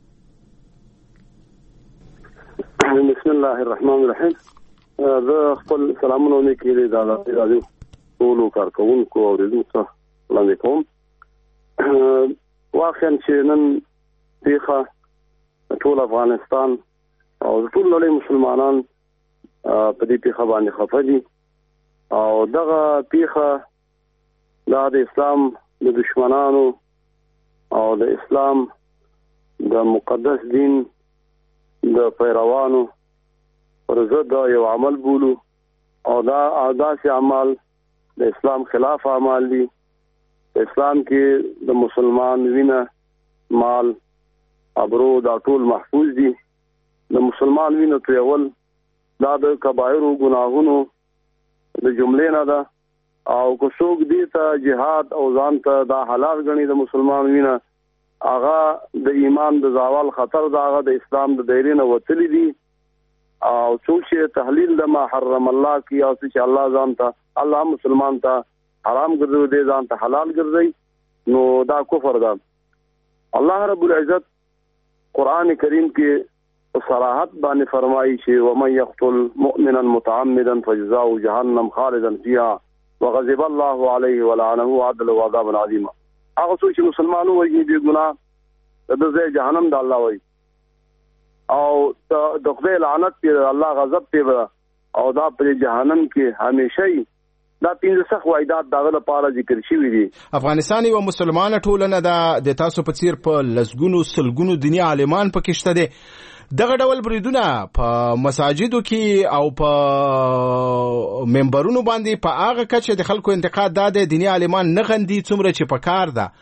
Speaker 12: بسم الله الرحمن الرحیم. زه خپل سلامونه وکړم د راډیو ټولو کارکونکو او اوریدونکو وړاندې کوم. واقعا چې نن پیښه ټول افغانستان او ټول نړۍ مسلمانان په دې پیښه باندې خفه دي او دغه پیښه د اسلام د دشمنانو او د اسلام د مقدس دین د پیروانو پر ضد یو عمل بولو او دا داسې عمل د اسلام خلاف عمل دي. په اسلام کې د مسلمان وینه، مال، ابرو دا ټول محفوظ دي. د مسلمان وینه تویول دا د کبایرو ګناهونو د جملې نه ده او کو څوک دي ته جهاد او ځان ته دا حلال غني د مسلمان وینه، هغه د ایمان د زوال خطر دا هغه د اسلام د دایره نه وتلی دي او څوک چې تحلیل د ما حرم الله کی او چې الله ځان ته الله مسلمان ته حرام ګرځوي دي ځان ته حلال ګرځي نو دا کفر ده. الله رب العزت قرآن کریم کې صراحت باندې فرمایي چې ومن يقتل مؤمنا متعمدا فجزاؤه جهنم خالدا فيها وغضب الله عليه ولعنه وعد له عذابا عظيما. هغه څوک چې مسلمانو وایي بے ګناه د ځای جهنم د الله وایي او د خدای لعنت دی، الله غضب دی او دا پر جهنم کې همیشئ. دا پنځه سخت وعدات دغه لپاره ذکر شوي دي.
Speaker 6: افغانستان یو مسلمانه ټولنه ده، د تاسو په څیر په لسګونو سلګونو دیني عالمان پکې شته دي. دغه ډول بریدونه په مساجدو کې او په منبرونو باندې په هغه کچه د خلکو انتقاد ده دیني عالمان نه غندي څومره چې په کار ده.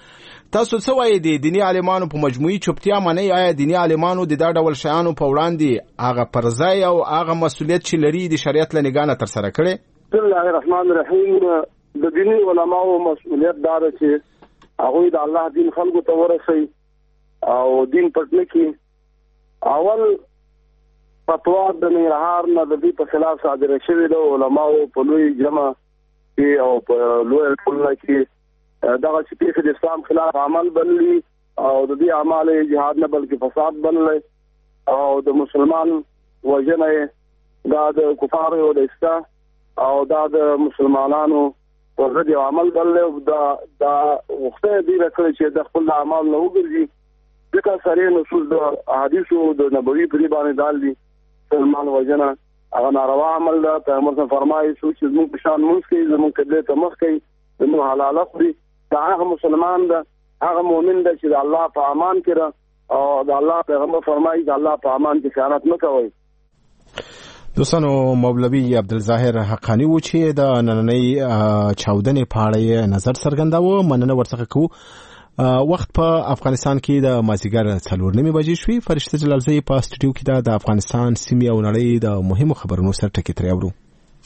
Speaker 6: تاسو څه وایي د دینی عالمانو په مجموعي چوپتیا منئ آیا دینی عالمانو د دا ډول شیانو په وړاندې هغه پرځای او هغه مسؤلیت چې لري د شریعت له نگاه نه ترسره کړي؟
Speaker 12: بسم الله الرحمن الرحیم. د دینی علماو مسؤلیت دا ده چې هغه د الله دین خلکو ته ورسوي او دین پټنه کې اول فتوا د نهار نه د دې په خلاف صادره شوې ده. علماو په لوی جمع کې او په لوی ټولنه کې دغه چې د اسلام خلاف عمل بنلی او د دې اعمال جهاد نه بلکې فساد بنلی او د مسلمان وجنه دا د کفار او د استا او دا د مسلمانانو په ضد عمل بنلی دا وخته دی راکړي چې د خپل اعمال نه وګرځي. ځکه سره نصوص د احادیث او د نبوي په باندې دال دي مسلمان وجنه هغه ناروا عمل ده. پیغمبر فرمایي چې موږ په شان موږ کې زموږ قبله ته مخ کوي زموږ حلاله خوري دا هغه مسلمان ده هغه مؤمن ده چې د الله په امان کې را او د الله پیغمبر فرمایي د الله په امان کې خیانت نه کوي.
Speaker 6: دوستانو مولوی عبدالظاهر حقانی و چې د نننۍ چاودنې په اړه نظر څرګنداوه. مننه ورڅخه کوو. وخت په افغانستان کې د مازیګر 4:30 بجې شوې. فرشته جلالزی په سټوډیو کې د افغانستان سیمې او نړۍ د مهمو خبرونو سره ټکی ترې اورو.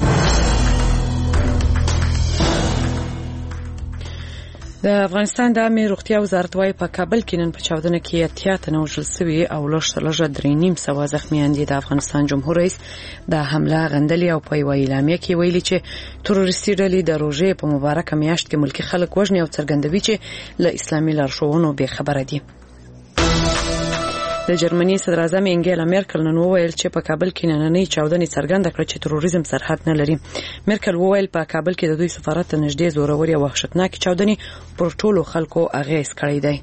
Speaker 1: د افغانستان د عامه روغتیا وزارت وايي په کابل کې نن په چاودنه کې 80 تنه وژل شوي او لږ 3.5 زخمیان دي. د افغانستان جمهور رئیس د حمله غندلې او په ویلي اعلامیه کې ویلي چې تروریستي ډلې د روژې په مبارکه میاشت کې ملکی خلک وژني او څرګندوي چې له اسلامي لارښوونو بې خبره دي. د جرمني صدر اعظم انګیلا میرکل نن وویل چې په کابل کې نننۍ چاودنې څرګنده کړه چې تروریزم سرحد نه لري. میرکل وویل په کابل کې د دوی سفارت ته نږدې زوروري او وحشتناکې چاودنې پر ټولو خلکو اغیز کړی دی.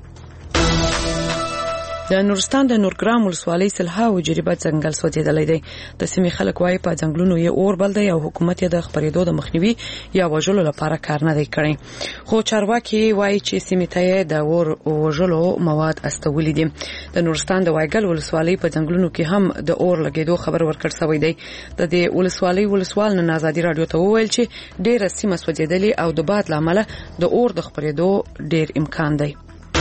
Speaker 1: د نورستان د نورګرام ولسوالۍ سلها او جریبه ځنګل سوځیدلی دی. د سیمې خلک وايي په ځنګلونو یې اور بل دی او حکومت یې د خپرېدو د مخنیوي یا وژلو لپاره کار نه دی کړی. خو چارواکي وايي چې سیمې ته د اور وژلو مواد استولي دي. د نورستان د وایګل ولسوالۍ په ځنګلونو کې هم د اور لګیدو خبر ورکړ شوی دی. د دې ولسوالۍ ولسوال نن آزادي رادیو ته وویل چې ډېره سیمه سوځیدلې او د باد لامل د اور د خپرېدو ډېر امکان دی.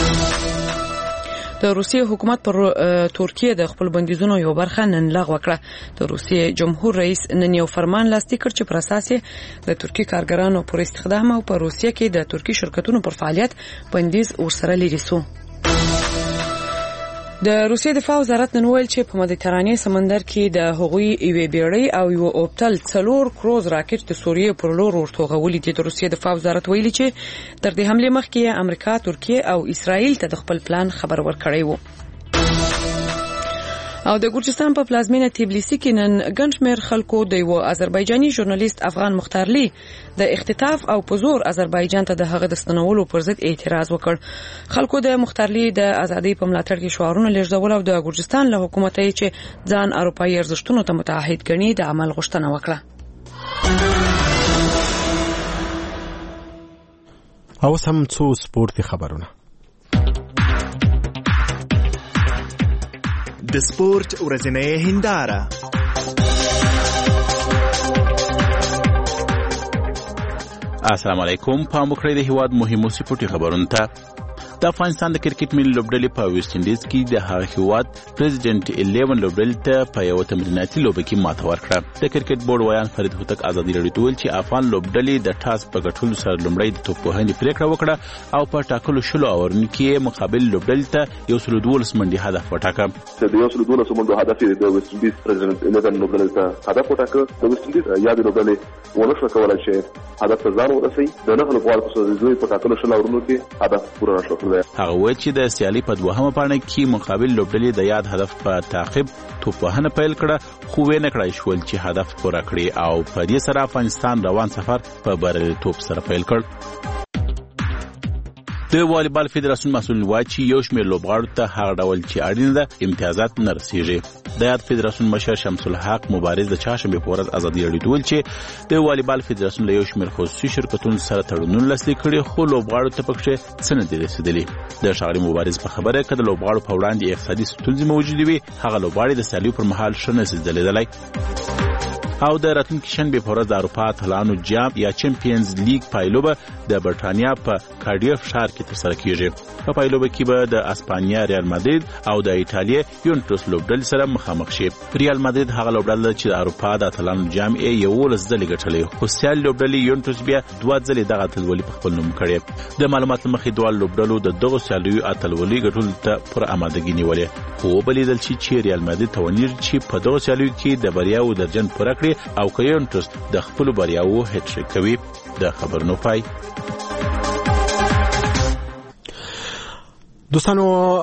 Speaker 1: د روسیې حکومت پر ترکیه د خپل بندیزونو یو برخه نن لغوه کړه. د روسیې جمهور رئیس نن یو فرمان لاسلیک کړ چې پر اساس د ترکی کارګرانو پر استخدام او پر روسیه کې د ترکی شرکتونو پر فعالیت بندیز ورسره لري سو. د روسیې دفاع وزارت نن ویل چې په مدیترانې سمندر کې د هغوی یوې بیړۍ او یو اوپټل 4 کروز راکټ د سوریې پر لور ورټوغولي دي. د روسیې دفاع وزارت ویلي چې تر دې حمله مخکې امریکا، ترکیه او اسرائیل ته د خپل پلان خبر ورکړی وو. او د ګورجستان په پلازمینه تبلیسی کې نن ګڼ شمېر خلکو د یو آذربایجاني ژورنالیست افغان مختارلی د اختطاف او په زور آذربایجان ته د هغه د ستنولو پر ضد اعتراض وکړ. خلکو د مختارلی د ازادۍ په ملاتړ کې شعارونه لېږدول او د ګورجستان له حکومت یې چې ځان اروپایي ارزښتونو ته متعهد ګڼي د عمل غوښتنه وکړه.
Speaker 6: او سم څو سپورتي خبرونه.
Speaker 13: د سپورت ورځنۍ هنداره.
Speaker 14: السلام علیکم. پام وکړئ د هیواد مهمو سپورتي خبرونو ته. د افغانستان د کرکټ ملي لوبډلې په ویسټ انډیز کې د هغه هیواد پریزیدنت 11 لوبډلې ته په یو تمریناتي لوبه کې ماته ورکړه. د کرکټ بورډ ویان فرید هوتک ازادي رادیو ته ویل چې افغان لوبډلې د ټاس په ګټلو سره لومړی د توپ وهنې پریکړه وکړه او په ټاکلو شلو اورونو کې مقابل لوبډلې ته 112 منډي هدف وټاکه.
Speaker 15: د 112 منډو هدف د ویسټ انډیز پریزیدنت 11 لوبډلې ته هدف وټاکه. د ویسټ انډیز یاد لوبډلې ونه کولای شي هدف ته ځان ورسوي. د نه لوبغاړو په دوی په ټاکلو شلو اورونو کې هدف پوره نشو کولای.
Speaker 14: هغه وایي چې د سیالي په دوهمه پاڼه کې مقابل لوبډلې د یاد هدف په تعقیب توپ وهنه پیل کړه خو وینه کړای شول چې هدف پوره کړي او په دې سره افغانستان روان سفر په بریالیتوب سره پیل کړ. د والیبال فدراسیون مسؤل وایي چې یو شمېر لوبغاړو ته هغه ډول چې اړینه ده امتیازات نه رسیږي. د یاد فدراسیون مشر شمس الحق مبارز د چهارشنبې په ورځ ازادي رادیو ته ویل چې د والیبال فدراسیون له یو شمېر خصوصي شرکتونو سره تړونونه لاسلیک کړي خو لوبغاړو ته پکې څه نه دي رسیدلي. د ښاغلي مبارز په خبره کې د لوبغاړو په وړاندې اقتصادي ستونزې موجودې وي هغه لوبغاړي د سیالیو پر مهال ښه نشي ځلیدلی. او د راتلونکي شنبه په ورځ د اروپا اتلانو جام یا چمپیونز لیګ پایلوبه د برټانیا په کارډیف ښار کې ترسره کیږي. په پایلوبه کې به د اسپانیا ریال مادرید او د ایتالیا یونټوس لوبډلې سره مخامخ شي. ریال مادرید هغه لوبډله چې د اروپا د اتلانو جام یې 11 ځلې ګټلې، خو سیال لوبډلې یونټوس بیا 2 ځلې دغه اتلولي په خپل نوم کړې. د معلوماتو مخې دوه لوبډلو د دغه سیالیو اتلولي ګټلو ته پر آمادګي نیولې، خو وبلیدل چې ریال مادرید توانیر چې په دغه سیالیو کې د بریاو درجن پوره کړي او که یونټوس د خپل بریاو هټریک کوي. د خبرونو پای.
Speaker 6: دوستانو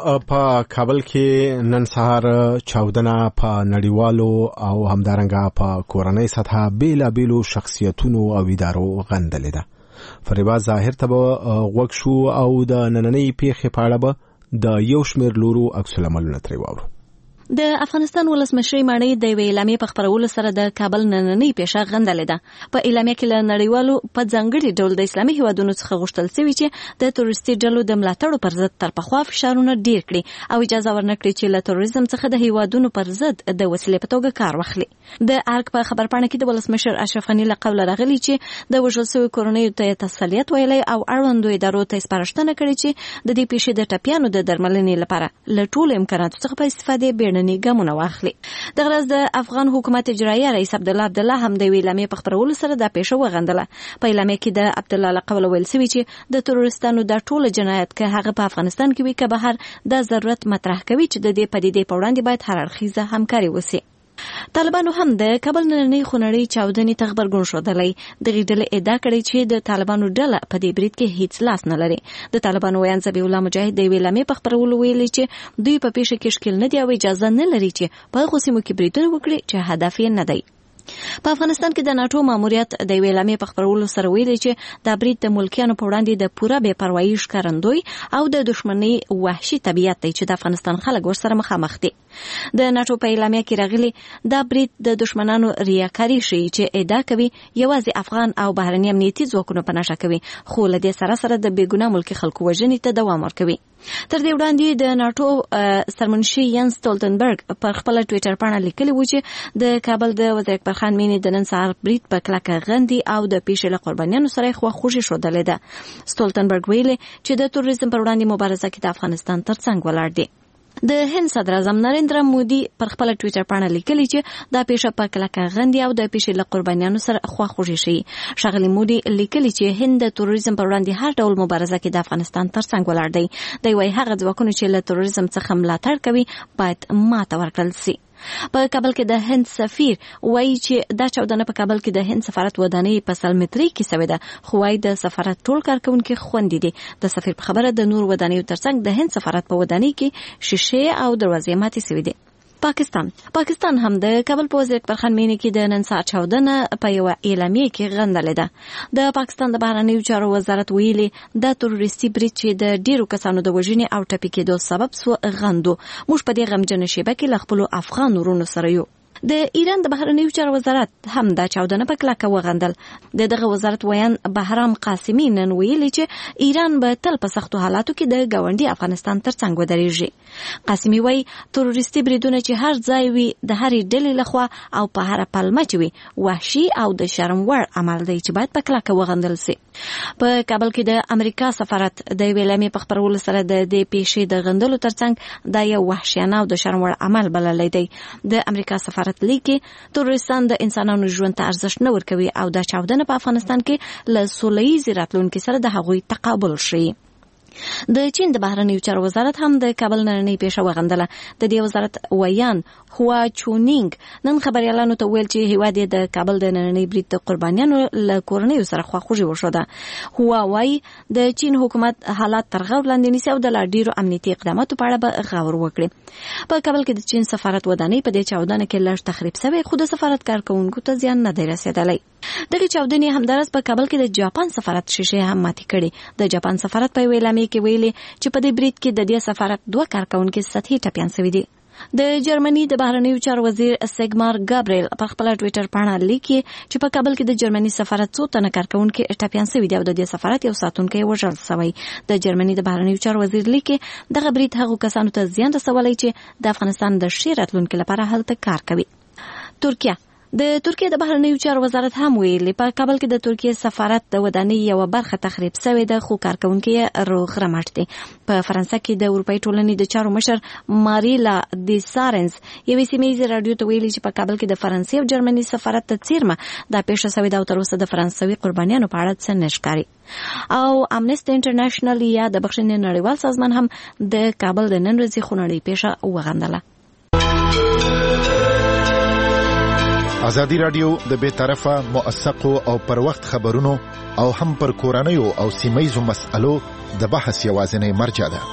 Speaker 6: په کابل کې نن سهار چاودنه په نړیوالو او همدارنګه په کورنۍ سطح بیلابیلو شخصیتونو او ادارو غندلې ده. فریبا ظاهر ته غوږ شو او د نننۍ پیښې په اړه به د یو شمېر لورو عکس العملونه ترې واورو.
Speaker 16: د افغانستان ولسمشر ماڼۍ د اعلامیې په خبرولو سره د کابل نننۍ پیښه غندلې ده. په اعلامیه کې له نړیوالو په ځانګړي ډول د اسلامي هیوادونو څخه غوښتل شوی چې د تروریستي ډلو د ملاتړ پر ضد تر پخوا فشارونه ډیر کړي او اجازه ورنکړي چې له تروریزم څخه د هیوادونو پر ضد د وسیلې په توګه کار واخلي. د ارګ په خبرپاڼه کې د ولسمشر اشرف غنی له قوله راغلی چې د وژل شویو کورنیو ته تسلیت ویلی او اړوندو ادارو ته سپارښتنه کړې چې د دې پیښې د ټپیانو د درملنې لپاره له ټولو امکاناتو څخه په استفادې بیړني ګامونه واخلي. دغه ورځ د افغان حکومت اجرایه رئیس عبدالله هم د اعلامیې په خبرولو سره دا پیښه وغندله. په اعلامیه کې د عبدالله له قوله ویل شوي چې د تروریستانو د ټول جنایت که هغه په افغانستان کې وي که بهر دا ضرورت مطرح کوي چې د دې پدیدې په وړاندې باید هر اړخیزه همکاري وسي. طالبانو هم د کابل نننۍ خونړۍ چاودنې ته غبرګون ښودلی. دغې ډلې ادعا کړې چې د طالبانو ډله په دې برید کې هیڅ لاس نه لري. د طالبانو ویاند ذبیح الله مجاهد د یوې اعلامیې په خپرولو ویلي چې دوی په پیښه کې ښکیل نه دي او اجازه نه لري چې په هغو سیمو کې بریدونه وکړي چې هدف یې نه دی. په افغانستان کې د ناټو ماموریت د یوې اعلامیې په خپرولو سره ویلي چې دا برید د ملکیانو په وړاندې د پوره بې پروایي ښکارندوی او د دښمنۍ وحشي طبیعت دی چې د افغانستان خلک ورسره مخامخ دي. د ناټو په اعلامیه کې راغلي دا برید د دښمنانو ریاکاري ښیي چې ادعا کوي یوازې افغان او بهرني امنیتي ځواکونه په نښه کوي، خو له دې سره سره د بېګناه ملکي خلکو وژنې ته دوام ورکوي. تر دې وړاندې د ناټو سرمنشي ینس سټولټنبرګ پر خپل ټویټر پاڼه لیکلي و چې د کابل د وزیر اکبر خان مینې د نن سهار برید په کلکه غندي او د پیښې له قربانیانو سره یې خواخوږي ښودلې ده. سټولټنبرګ ویلي چې د تروریزم پر وړاندې مبارزه کې د افغانستان ترڅنګ ولاړ دی. د هند صدر اعظم نریندرا مودي پر خپل ټویټر پاڼه لیکلي چې دا پیښه په کلکه غندي او د پیښې له قربانیانو سره خواخوږي ښیي. ښاغلي مودي لیکلي چې هند د تروریزم پر وړاندې هر ډول مبارزه کې د افغانستان ترڅنګ ولاړ دی. دوی وايي هغه ځواکونه چې له تروریزم څخه ملاتړ کوي باید ماته ورکړل شي. په کابل کې د هند سفیر وایي چې دا چاودنه په کابل کې د هند سفارت ودانۍ په سلمتري کې شوې ده، خو وايي د سفارت ټول کارکونکي خوندي دي. د سفیر په خبره د نور ودانیو ترڅنګ د هند سفارت په ودانۍ کې شیشې او دروازې ماتې شوې دي. پاکستان هم د کابل په وزیر اکبر خان مینې کې د نن سهار چاودنه په یوه اعلامیې کې غندلې ده. د پاکستان د بهرنیو چارو وزارت ویلي د تروریستي برید چې د ډیرو کسانو د وژنې او ټپي کېدو سبب سو غندو. موږ په دې غمجنه شیبه کې له خپلو افغان ورونو سره یو. د ایران د بهرنیو چارو وزارت هم دا چاودنه په کلکه وغندل. دغه وزارت ویان بهرام قاسمي نن ویلي چې ایران به تل په سختو حالاتو کې د ګاونډي افغانستان ترڅنګ ودرېږي. قاسمي وایي تروریستي بریدونه چې هر ځای وي د هرې ډلې لخوا او په هر پلمه چې وي وحشي او د شرم وړ عمل دی چې باید په کلکه وغندل شي. په کابل کې د امریکا سفارت د یوې اعلامیې په خپرولو سره د دې پیښې د غندلو ترڅنګ دا یو وحشیانه او د شرم وړ عمل بللی دی. د امریکا سفارت لیکي تروریستان د انسانانو ژوند ته ارزښت نه ورکوي او دا چاودنه په افغانستان کې له سولهییزې راتلونکي سره د هغوی تقابل شي. د چین د بهرنیو چارو وزارت هم د کابل نننۍ پیښه وغندله. د دې وزارت ویان هوا چونینګ نن خبريالانو ته ویل چې هیواد د کابل د نننۍ برید د قربانیانو له کورنیو سره خواخوږي وښوده. هوا وايي د چین حکومت حالات تر غور لاندې نیسي او د لا ډیرو امنیتي اقداماتو په اړه به غور وکړي. په کابل کې د چین سفارت ودانۍ په دې چاودنه کې لږ تخریب شوی، خو د سفارت کارکونکو ته زیان نه دی رسیدلی. دغه چاودنې همدارس په کابل کې د جاپان سفارت شیشې هم ماتې کړي. د جاپان سفارت په اعلامیه کې ویلي چې په دې برید کې د دې سفارت 2 کارکونکي سطحي ټپیان شوي دي. د جرمني د بهرنیو چارو وزیر سیګمار ګابریل په خپل ټویټر باندې لیکي چې په کابل کې د جرمني سفارت څو تنه کارکونکي ټپیان شوي دي او د دې سفارت یو ساتونکی وژل شوی. د جرمني د بهرنیو چارو وزیر لیکي دغه برید هغو کسانو ته زیان رسولی چې د افغانستان د ښې راتلونکي لپاره هلته کار کوي. ترکیه د ترکیه د بهرنیو چارو وزارت هم ویلي په کابل کې د ترکیه سفارت د ودانۍ یو برخه تخریب شوې ده، خو کارکونکي روغ رمټ دي. په فرانسه کې د اروپאי ټولنې د چارو مشر ماریلا دی سارنس یوې سیمه رادیو ته ویلي چې په کابل کې د فرانسې او جرمني سفارت ته څیرمه دا پیښه شوې ده او تر اوسه د فرانسوي قربانیانو په اړه څه نه ښکاري. او امنیسټي انټرنیشنل یا د بخښنې نړیوال سازمان هم د کابل د نن ورځې خونړۍ پیښه وغندله.
Speaker 13: ازادي رادیو د بې طرفه موثقو او پر وخت خبرونو او هم پر کورنیو او سیمه‌یزو مسألو د بحث یوازینی مرجع ده.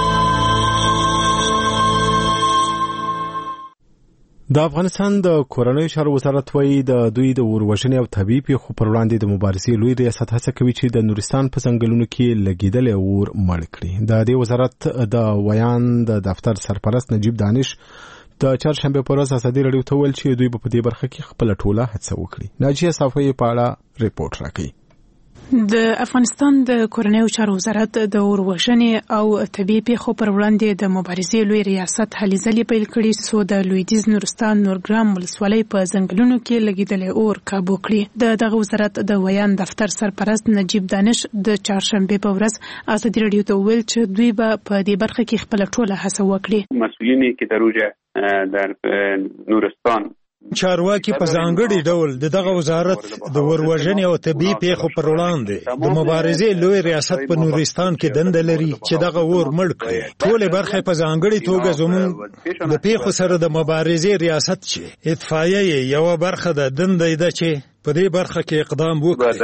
Speaker 6: د افغانستان د کورنیو چارو وزارت وایي د دوی د اوروژنې او طبي پیښو پر وړاندې د مبارزې لوی ریاست هڅه کوي چې د نورستان په ځنګلونو کې لګیدلې اور مړ کړي. د دې وزارت د ویان د دفتر سرپرست نجیب دانش د چهارشنبه پر ورځ ازادي رادیو ته ویل چې دوی په دې برخه کې خپل ټوله هڅه وکړي. ناجیه صافی په اړه ریپورت راکړي.
Speaker 17: د افغانستان د کورنیو چارو وزارت د اوروژنې او طبي پیښو پر وړاندې د مبارزې لوی ریاست هلې ځلې پیل کړي څو د لویدیځ نورستان نورګرام ولسوالۍ په ځنګلونو کې لګیدلې اور کابو کړي. دغه وزارت د ویان دفتر سرپرست نجیب دانش د چهارشنبه په ورځ ازادي رادیو ته ویل چې دوی به په دې برخه کې خپل ټوله هڅه وکړي.
Speaker 18: مسئولین که در اوجه در نورستان
Speaker 19: چارواکي په ځانګړي ډول دغه وزارت د اوروژنې او طبي پیښو پر وړاندې د مبارزې لوی ریاست په نورستان کې دنده لري چې دغه اور مړ کړي. ټولې برخې په ځانګړي توګه زموږ د پیښو سره د مبارزې ریاست چې اطفائیه یو برخه د دنده ده چې په دې برخه کې اقدام وکړي.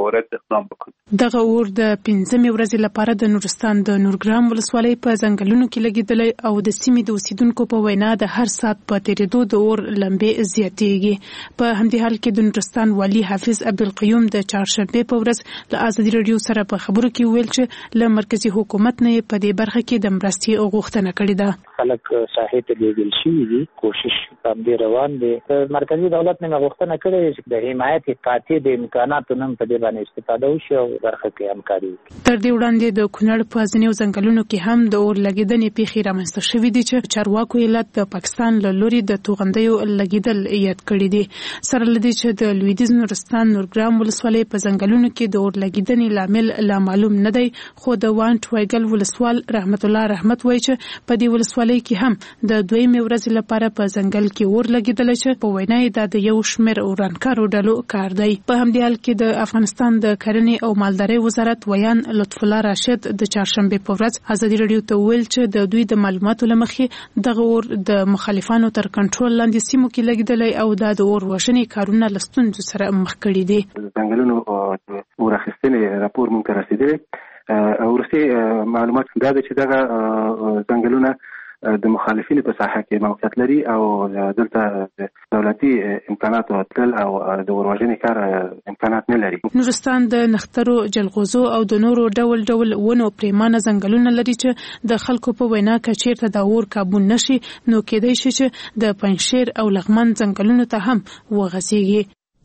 Speaker 17: دغه اور د 15مې ورځې لپاره د نورستان د نورګرام ولسوالۍ په ځنګلونو کې لګیدلی او د سیمې د اوسیدونکو په وینا د هر سات په تیریدو د اور لمبې زیاتېږي. په همدې حال کې د نورستان والي حافظ عبدالقیوم د چهارشنبه په ورځ له ازادي رادیو سره په خبرو کې ویل چې له مرکزي حکومت نه په دې برخه کې د مرستې غوښتنه کړې ده.
Speaker 20: خلک ساحې ته لیږل شوي دي، کوشش هم دې روان دی. مرکزي دولت نه غوښتنه کړې چې د حمایت قاطع د امکاناتو نن په دې باندې استفاده وشي او برخه کې همکاري وکړي.
Speaker 17: تر دې وړاندې د کونړ په ځینو ځنګلونو کې هم د اور لګیدنې پیښې رامنځته شوې دي چې چارواکو علت د پاکستان له لوري د توغندیو لګیدل یاد کړی دي. سره لدی چې د لویدیځ نورستان نورګرام ولسوالۍ په ځنګلونو کې د اور لګیدنې لامل لا معلوم نه دی، خو د وانټ وایګل ولسوال رحمت الله رحمت وایي چې په دې ولسوالۍ کې هم د دویمې ورځې لپاره په ځنګل کې اور لګیدل چې په وینا یې د یو شمېر اورانکارو ډلو کار دی. په همدې حال کې د افغانستان د کرنې او مالدارۍ وزارت ویان لطف الله راشد د چهارشنبه په ورځ ازادي رادیو ته ویل چې د دوی د معلوماتو لمخې دغه اور د مخالفانو تر کنټرول لاندې سیمو کې لګیدلی او د اور وژنې کارونه له ستونزو سره مخ کړي دي.
Speaker 21: ځنګلونو اور اخیستنې راپور مونږ ته رسیدلی او وروستي معلومات دا ده چې دغه ځنګلونه د مخالفینو په ساحه کې موقعیت لري او دلته دولتي امکانات او تل او د اوروژنې کار امکانات نه لري.
Speaker 17: نورستان د نخترو جلغوزو او د نورو ډول ډول ونو پریمانه ځنګلونه لري چې د خلکو په وینا کې چیرته د اور کابو نشي نو کېدای شي چې د پنځشیر او لغمان ځنګلونو ته هم وغځيږي.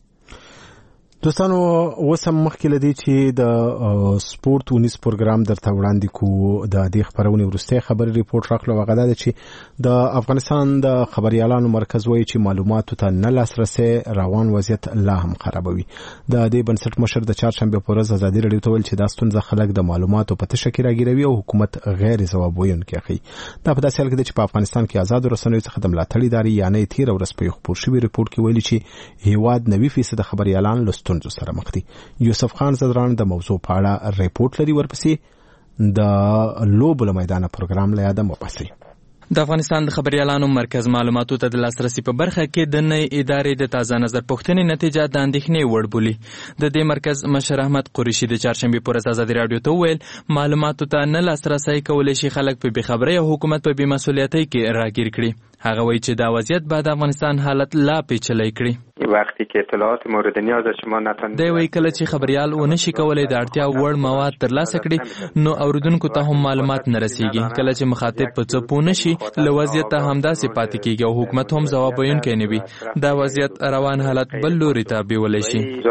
Speaker 6: دوستانو وسم مخکې لدی چې د سپورت ونیس پروګرام درته وړاندې کو د دې خبرونه ورسته خبر ریپورت راکړو وغدا چې د افغانستان د خبريالانو مرکز وایي چې معلوماتو ته نه لاسرسي روان وضعیت لا هم خرابوي. د دې بنسټ مشر د چهارشنبه په ورځ ازادي رادیو ته ویل چې دا ستونزه خلک د معلوماتو په تشه کې راګیروي او حکومت غیر ځواب ویونکي اخی. دا په داسې حال کې چې په افغانستان کې آزاد رسنیو څخه د ملاتړ ادارې یعنی تیر ورځ په خبر شوی ریپورت کې ویلي چې هیواد 90% خبريالان ستونزو سره مخ دي. یوسف خان زدران د موضوع په اړه ریپورت لري، ورپسې د لوبو له میدان پروګرام له یاده مپسي.
Speaker 22: د افغانستان د خبريالانو مرکز معلوماتو ته د لاسرسي په برخه کې د نئی ادارې د تازه نظر پوښتنې نتیجه د اندېښنې وړ بولي. د دې مرکز مشر احمد قریشي د چهارشنبه پر ورځ ازادي رادیو ته ویل معلوماتو ته نه لاسرسي کولای شي خلک په بې خبرۍ او حکومت په بې مسؤلیتۍ کې راګیر کړي. هغه وایي چې دا وضعیت بعد افغانستان حالت لا پیچلی کړي.
Speaker 23: وقتی که اطلاعات مورد نیاز شما نتوانید
Speaker 22: دی وی کله چې خبريال ونه شي کولای د اړتیا وړ مواد ترلاسه کړي نو اوریدونکو ته هم معلومات نه رسیږي. کله چې مخاطب په څه پوه نشي له وضعیت همداسې پاتې کیږي او حکومت هم ځواب ویونکی نه وي. دا وضعیت روان حالت بل لوري ته بیولای شي. دا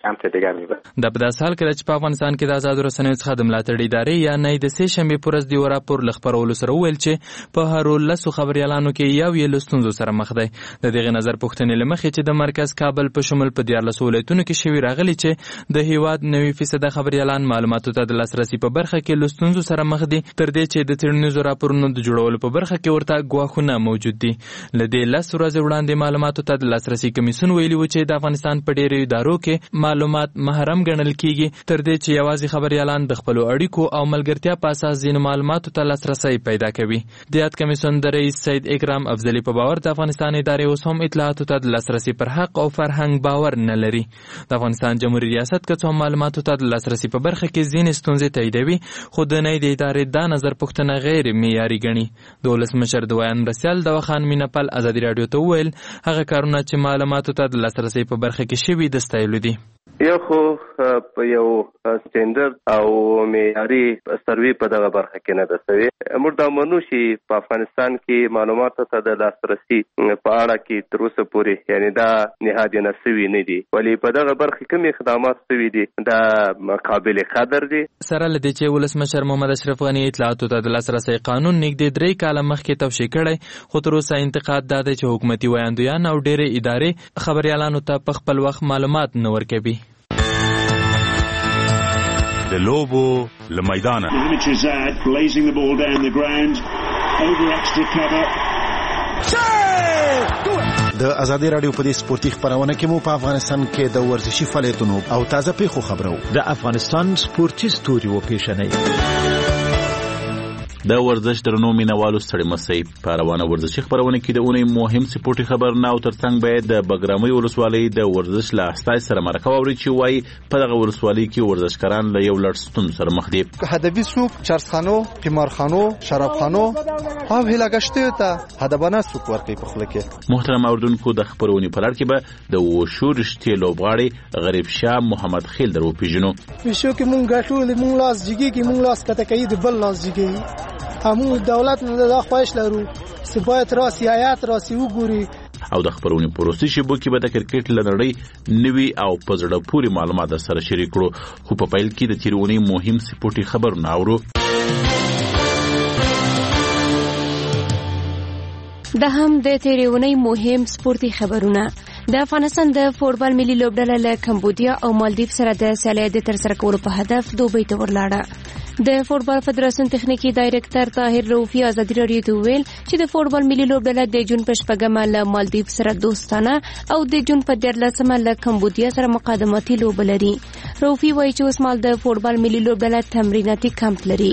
Speaker 22: په داسې حال کې چې په افغانستان کې د آزاد رسنیو څخه د ملاتړ ادارې یا نه د سه شنبه پر ورځ دی راپور لخبرولو سره ویل چې په هر لسو خبريالانو کې یو یې لستونزو سره مخ دی. د دغه نظر پوښتنې لمخې چې د مرکز مرکز کابل په شمول په 14 ولایتونو کې شوي راغلي چې د هیواد 90% خبريالان معلوماتو ته د لاسرسي په برخه کې لستونزو سره مخ دي، تر دې چې د څېړنیزو راپورونو د جوړولو په برخه کې ورته ګواښونه موجود دي. لدې 10 ورځې وړاندې معلوماتو ته د لاسرسي کمیسیون ویلي و چې د افغانستان په ډېرو ادارو کې معلومات محرم ګڼل کیږي، تر دې چې یوازې خبريالان د خپل اړیکو او ملګرتیا په اساس ځینو معلوماتو ته لاسرسي پیدا کوي. د یاد کمیسیون د رئیس سید اکرام افضلی په باور د افغانستان ادارې اوس هم اطلاعاتو ته د لاسرسي پر حق او فرهنګ باور نه لري. د افغانستان جمهوریت ریاست که څوم معلوماتو ته د لاسرسي په برخه کې ځینې ستونزې تاییدوي، خو د نه د ادارې دا نظر پوښتنه غیر معیاري ګڼي. د ولسمشر د ویان مرستیال دواخان مینپل ازادي راډیو ته وویل هغه کارونه چې معلوماتو ته د لاسرسي په برخه کې شوي د ستایلو دي.
Speaker 3: یو خو په یو سټینډرډ او معیاري سروي په دغه برخه کې نه ده سوی. موږ دا منو چې په افغانستان کې معلوماتو ته د لاسرسي په اړه کې تر اوسه پورې یعنی دا نهادینه نه سوي نه دي، ولی په دغه برخه کې کومې خدمات سوي دي دا قابل قدر دي.
Speaker 22: سره لدې چې ولسمشر محمد اشرف غنی اطلاعاتو ته د لاسرسي قانون نږدې 3 کاله مخکې توشیح کړی، خو تر اوسه انتقاد دا دی چې حکومتي ویاندویان او ډېرې ادارې خبريالانو ته په خپل وخت معلومات نه ورکوي.
Speaker 2: د لوبو لمیدانه
Speaker 13: د ازادي رادیو په دې سپورتي خبرونه کې مو په افغانستان کې د ورزشي فعالیتونو او تازه پیښو خبرو
Speaker 2: د افغانستان سپورتي ستوري و پیښنې
Speaker 14: د ورزش درنو مینوالو ستړي مسئ په روانه ورزشي خبرونه کې د اونۍ مهم سپورتي خبرونه او ترڅنګ باید د بګرامي ولسوالۍ د ورزش له استاد سره مرکه ووري چې وایي په دغه ولسوالۍ کې ورزشکاران له یو لړ ستونزو سره مخ دي.
Speaker 4: هدفي سوق، چرسخانو، قمارخانو، شرابخانو او هیلاګشتو ته هدبانه سوق ورکوي په خله کې.
Speaker 14: محترم اوردونکو د خبرونې په لړ کې به د وشو رښتې لوبغاړي غریب شاه محمد خیل درو پیژنو.
Speaker 5: وشو کې مونږ ټول مونږ لاس جګي کې مونږ لاس کته کوي د بل لاس جګي. همو دولت نه دا خواهش لرو چې باید راسي آیات راسي وګوري.
Speaker 14: او د خبرونې پروسې شبو کې به د کرکټ لنړۍ نوي او په زړه پورې معلومات سره شریک کړو، خو په پیل کې د تیرونی مهم سپورتي خبرونه اورو.
Speaker 24: د هم د تیرونی مهم سپورتي خبرونه. د افغانستان د فوټبال ملي لوبډله له کمبودیا او مالدیف سره د سیالۍ د ترسره کولو په هدف دوبۍ ته ورلاړه. د فوټبال فدراسیون تخنیکی ډایریکټر طاهر روفي ازادي راډیو ته ویل چې د فوټبال ملي لوبډله د جون په 8 له مالدیف سره دوستانه او د جون په 13 له کمبودیا سره مقدماتي لوبه لري. روفي وایي چې اوس مال د فوټبال ملي لوبډله تمریناتي کمپ لري.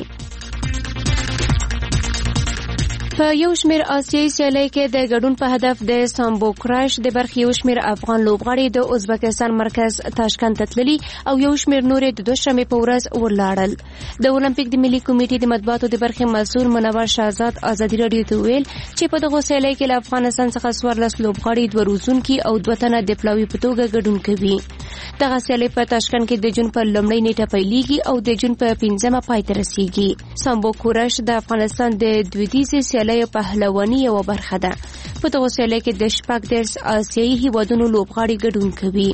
Speaker 24: په یو شمیر آسیایي سیالۍ کې د ګډون په هدف د سامبو کراش د برخې یو شمیر افغان لوبغاړي د ازبکستان مرکز تاشکند ته تللي او یو شمیر نور د دوشنبه په ورځ ورلاړل. د اولمپیک د ملي کمیټې د مطبوعاتو د برخې مسؤل منور شهزاد ازادي راډیو ته ویل چې په دغه سیالۍ کې له افغانستان څخه 14 لوبغاړي د روزونکي او 2 تنه د پلاوي په توګه ګډون کوي. دغه سیالۍ په تاشکند کې د جون په لومړۍ نیټه پیلېږي او د جون په 15 پای ته رسیږي. سامبو کراش د افغانستان د دودیزې سیالۍ پهلواني یو برخه ده. په دغه سیالۍ کې د 14 آسیایي هیوادونو لوبغاړي ګډون کوي.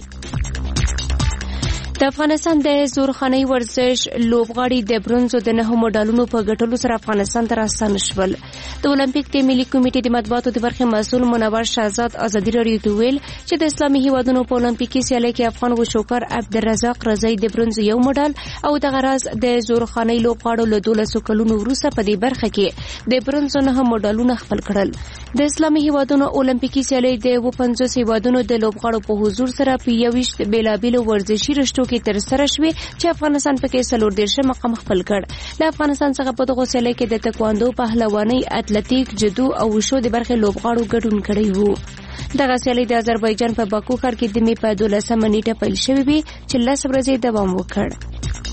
Speaker 24: د افغانستان د زورخاني ورزش لوبغاړي د برونزو د 9 مډالونو په ګټلو سره افغانستان ته راستانه شول. د اولمپیک د ملي کمیټې د مطبوعاتو د برخې مسؤل منور شهزاد ازادي راډیو ته ویل چې د اسلامي هیوادونو په اولمپیکي سیالۍ کې افغان وشوکر عبدالرزاق رضای د برونز یو مډال او د غراز د زورخاني لوبغاړو له 12 کلونو وروسته په دې برخه کې د برونز 9 مډالونه خپل کړل. د اسلامي هیوادونو اولمپیکي سیالۍ د 50 هیوادونو د لوبغاړو په حضور سره په 21 بیلابیلو ورزشي رشتو کې تر سره شوې چې افغانستان پکې 14 مقام خپل کړ. له افغانستان څخه په دغه سیالۍ کې د تکواندو، پهلواني، اتلټیک، جدو او وشو د برخې لوبغاړو ګډون کړی وو. دغه سیالۍ د آذربایجان په باکو ښار کې د می په 12 نیټه پیل شوې وي چې 10 ورځې دوام وکړ.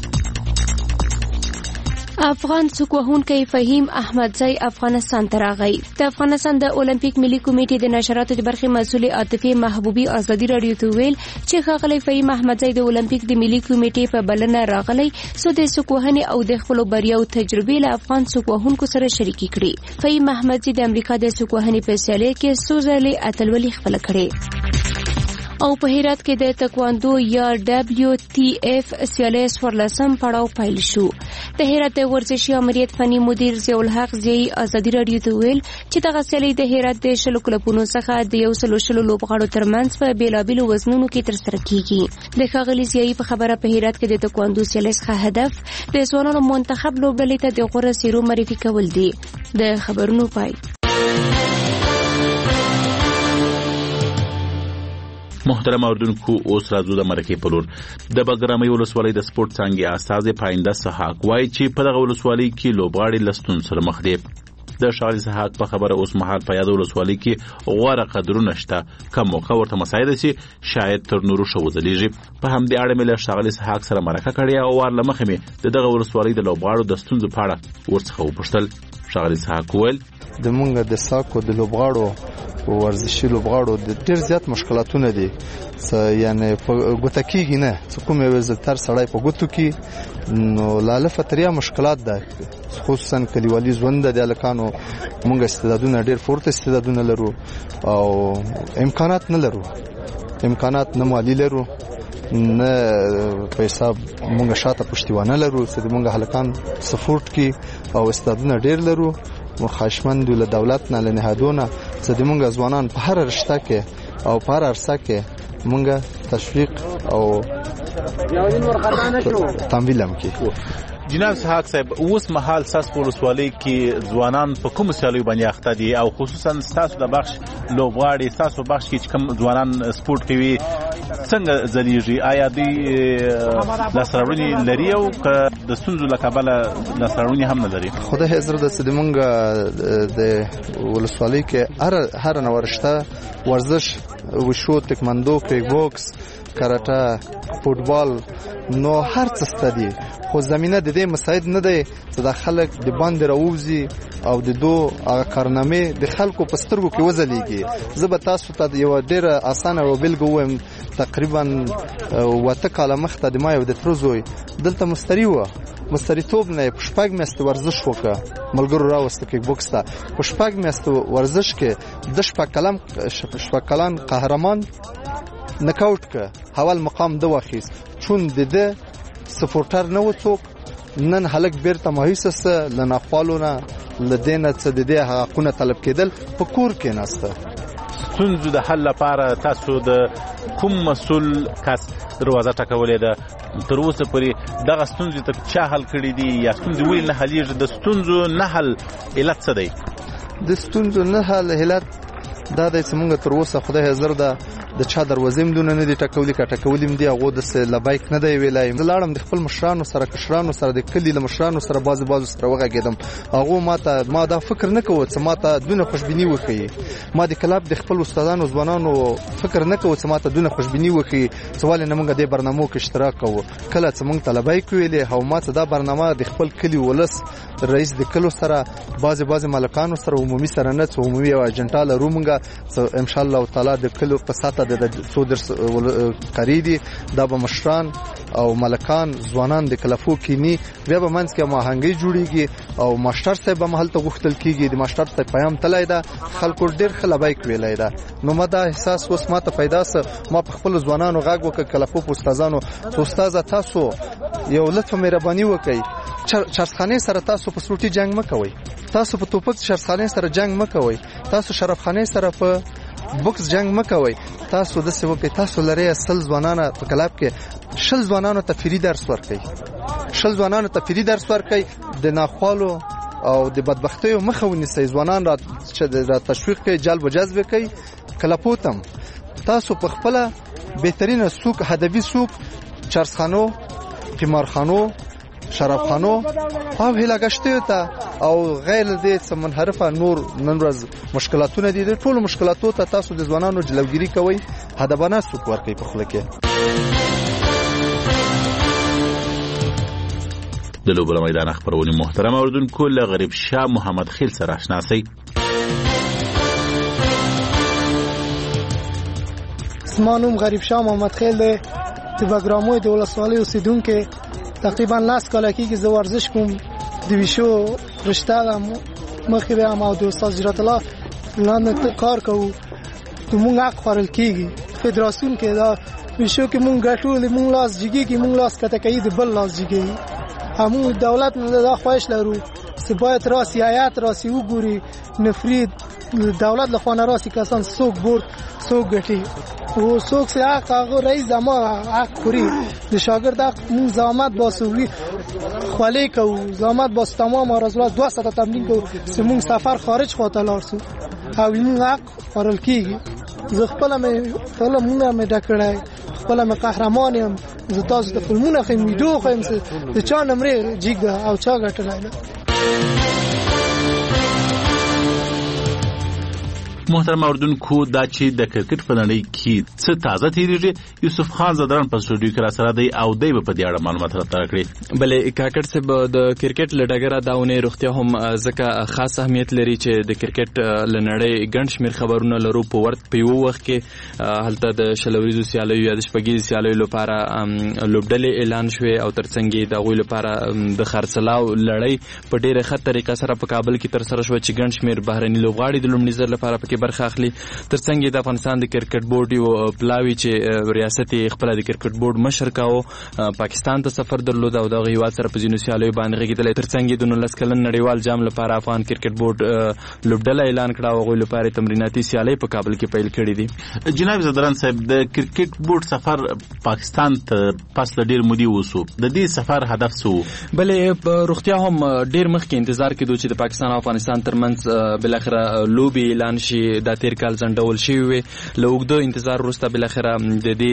Speaker 24: افغان څوک وهونکی فهیم احمدزی افغانستان ته راغی. د افغانستان د اولمپیک ملي کمیټې د نشراتو د برخې مسؤل عاطفي محبوبي ازادي راډیو ته ویل چې ښاغلی فهیم احمدزی د اولمپیک د ملي کمیټې په بلنه راغلی سو د څوک وهنې او د خپلو بریاو تجربې له افغان څوک وهونکو سره شریکې کړي. فهیم احمدزی د امریکا د څوک وهنې په سیالۍ کې څو ځلې اتلولي خپله کړې. او په هرات کې د تکواندو یا WTF سیالیس ورلسم پړاو پیل شو. د هرات د ورزشي امریت فني مدیر ضیاء الحق ضیاء ازادي رادیو ته ویل چې دغه سیالي د هرات د شلو کلبونو څخه د 100 لوبغاړو ترمنځ په بیلابیلو وزنونو کې ترسره کیږي. د ښاغلي ضیاء په خبره په هرات کې د تکواندو سیالیس څخه هدف د ځوانانو منتخب لوبډلې ته د غوره سیرو معرفي کول دي. د خبرونو پای.
Speaker 14: محترم اوردونکو اوس راځو د مرکې په لور. د بګرامي ولسوالۍ د سپورت څانګې استاد پاینده سحاق وایي چې په دغه ولسوالۍ کې لوبغاړي لستون سره مخ دي. د شاعر سحاق په خبره اوس مهال په یاد ولسوالۍ کې غوړه قدرونه شته کوم موقع ورته مساعد شي شاید تر نورو شو ځلیږي. په همدې اړه مې له شاعر سحاق سره مرکه کړې او ور لمخې مې دغه ولسوالۍ د لوبغاړو د ستونزو په اړه ورڅخه وپوښتل. شاعر سحاق ویل
Speaker 4: د مونږ د ساکو د لوبغاړو ورزشي لوبغاړو د ډیر زیات مشکلاتونه دي. یعنی په ګوته کېږي نه څه کوم یو زلتر سړی په ګوتو کې نو لاله فتریا مشکلات ده، خصوصا کلیوالي ژوند د الکانو. مونږ استعدادونه ډیر فورت استعدادونه لرو او امکانات نه لرو، امکانات نه مالی لرو نه په حساب مونږ شاته پښتیوانه لرو چې مونږ هلکان سپورت کې او استعدادونه ډیر لرو. مخاشمند له دولت نه له نهادونه چې موږ ځوانان په هر رشته کې او په هر عرصه کې موږ تشویق او تمویل هم کوي.
Speaker 14: جناب سحاق صاحب اوس مهال ساس ولسوالۍ کې ځوانان په کوم سیالیو باندې اخته دي او خصوصا تاسو د بخش لوبغاړي تاسو بخش کې کوم ځوانان سپورت کوي څنګه ځلیږي؟ آیا دوی لاسراوړنې لري او د ستونزو له کبله لاسراوړنې هم نه لري؟
Speaker 4: خدای حضرت د سدمنګ د ولسوالۍ کې هر نورشته ورزش وشو تکماندو کیک بوکس کراټه فوتبال نو هر څه ستدي، خو زمينه د دې مساعد نه دی چې د خلک د باندې راوځي او د هغه کارنامې د خلکو په سترګو کې وځلېږي. زه به تاسو ته یو ډېره اسانه او بلګه وایم. تقریبا وته کاله مخته د ما یو د ترزوی دلته مستری و، مستریتوب نه په شپږ میاشتې ورزش وکړه، ملګرو راوسته کې بوکس ته په شپږ میاشتې ورزش کې د شپږ کلن قهرمان نکاوټ ک حوال مقام د واخیس چون د سپورټر نه وڅوک نن هلک بیرته مهیسه لناخوالونه لدینه څه د دې حقونه طلب کېدل په کور کې نسته.
Speaker 14: ستونزو د حل لپاره تاسو د کوم مسول کس دروازه ټکولې ده؟ تر اوسه پورې دغه ستونزې ته چا حل کړي دي یا ستونزې ولې نه حلیږي؟ د ستونزو نه حل علت څه دی؟
Speaker 4: د ستونزو نه حل علت دا دی چې موږ تر اوسه خدای حاضر ده د چا دروازې مدونه نه دي ټکولې کا ټکولې دي هغه د لبایک نه دی ویلای. زه لاړم د خپل مشرانو سره کشرانو سره د کلی له مشرانو سره بازو سره وغږیدم. هغه ما دا فکر نه کوو چې ماته دونه خوشبینی وکړي. ما د کلاب د خپل استادانو ځوانانو فکر نه کوو چې ماته دونه خوشبینی وکړي چې ولې نه موږ د برنامو کې اشتراک کوو. کله چې موږ طلبای کویلې او ماته دا برنامه د خپل کلی ولس رئیس د کلو سره بازي ملکانو سره عمومي سره نه عمومي او اجنټاله رومنګ ان شاء الله تعالی د کلو په ساته د صدر قریدي دا به مشران او ملکان ځوانان د کلفو کینی بیا به منځ کې ماهنګي جوړیږي او ماستر صاحب به محل ته غوښتل کیږي. د ماستر صاحب پیغام تلای دا خلکو ډیر خلبای کوي دا نو ما دا احساس اوس ماته پیدا سه. ما په خپل ځوانانو غاګ وک کلفو استادانو استاد تاسو یو لطف مهرباني وکي چرخانه سره تاسو په سلوټي جنگ مکوئ، تاسو په توپک چرخانه سره جنگ مکوئ، تاسو شرفخانه سره په بوکس جنگ مکوئ، تاسو د څه وکي تاسو لري اصل ځوانانه په کلاب کې شل ځوانانو ته فری درس ورکړي، شل ځوانانو ته فری درس ورکړي د ناخوالو او د بدبختیو مخه ونیسي. ځوانان را تشویق کوي، جلب و جذب کوي. کلپوتم تاسو په خپل بهترین سوق هدفي سوق چرخانو قمارخانو شرابخانو او هلاګشته ته او غیر دې څه منحرفه نور نن ورځ مشکلاتونه دي. د ټولو مشکلاتو ته تاسو د ځوانانو جلوګيري کوي، هدبانه سوق ورکوي په خله کې.
Speaker 14: د لوبل میدان خبرونه محترم اوردونکو له غریب شاه محمد خیل سره آشنا سي.
Speaker 5: اسمانوم غریب شاه محمد خیل دی د بګرامو د ولسوالۍ اوسیدونکو. تقریبا لاس کاله کې زه ورزش کوم د ویشو رشتہ مخې به ما د استاد زیرت الله لاندې کار کوو. د مونږ حق خورل کیږي فدراسیون کې دا وشو کې مونږ ګټول مونږ لاس جګي کې مونږ لاس کته کوي د بل لاس جګي همو دولت نه دا خواهش لرو چې باید راسي آیات راسي وګوري نفرید دولت له خوانه راسي کسان سوق برد سوق ګټي او سوق سه هغه رئیس زما حق خوري د شاګرد مونږ زحمت باسوي خولي کو زحمت باس تمام رسول 200 تمرین کو چې مونږ سفر خارج خواته لارسو او مونږ حق ورل کیږي زه خپل مونږه مې ډکړای خپل مې قهرمان یم زه تاسو د فلمونو خیم ویډیو خیم د چا نمبر جګ او چا ګټلای
Speaker 14: محترم اوردونکو دا چې د کرکټ په نړۍ کې څه تازه تیریږي یوسف خان زدران په سټوډیو کې را سره دی او دی په دې اړه معلومات راته کړی.
Speaker 22: بلې کاکړ صاحب د کرکټ لډګره داونه روغتیا هم ځکه خاص اهمیت لري چې د کرکټ لنړۍ ګڼ شمیر خبرونه لرو په ورته په یو وخت کې هلته د شلوریزو سیالیو یا د شپږیزو سیالیو لپاره لوبډلې اعلان شوې او ترڅنګ د غوي لپاره د خرڅلاو لړۍ په ډیره ښه طریقه سره په کابل کې تر سره شو چې ګڼ شمیر بهرني لوبغاړي د لومړي ځل لپاره پکې برخه اخلي. ترڅنګ د افغانستان د کرکټ بورډ یو پلاوی چې ریاست خپل د کرکټ بورډ مشر کاو پاکستان ته سفر درلود او د هیواد سره په ځینو سیالیو باندې غږیدل. ترڅنګ د 19 کلن نړیوال جام لپاره افغان کرکټ بورډ لوبډله اعلان کړه او غوي لپاره تمریناتي سیالي په کابل کې پیل کړې دي.
Speaker 14: جناب زدران صاحب د کرکټ بورډ سفر پاکستان ته پس ل ډیر مودي وسو د دې سفر هدف څه و؟
Speaker 22: بلې روغتیا هم ډیر مخکې انتظار کېدو چې د پاکستان او افغانستان ترمنځ بالاخره لوبي اعلان شي. دا تیر کال ځنډول شوی وي له اوږده انتظار وروسته بالاخره د دې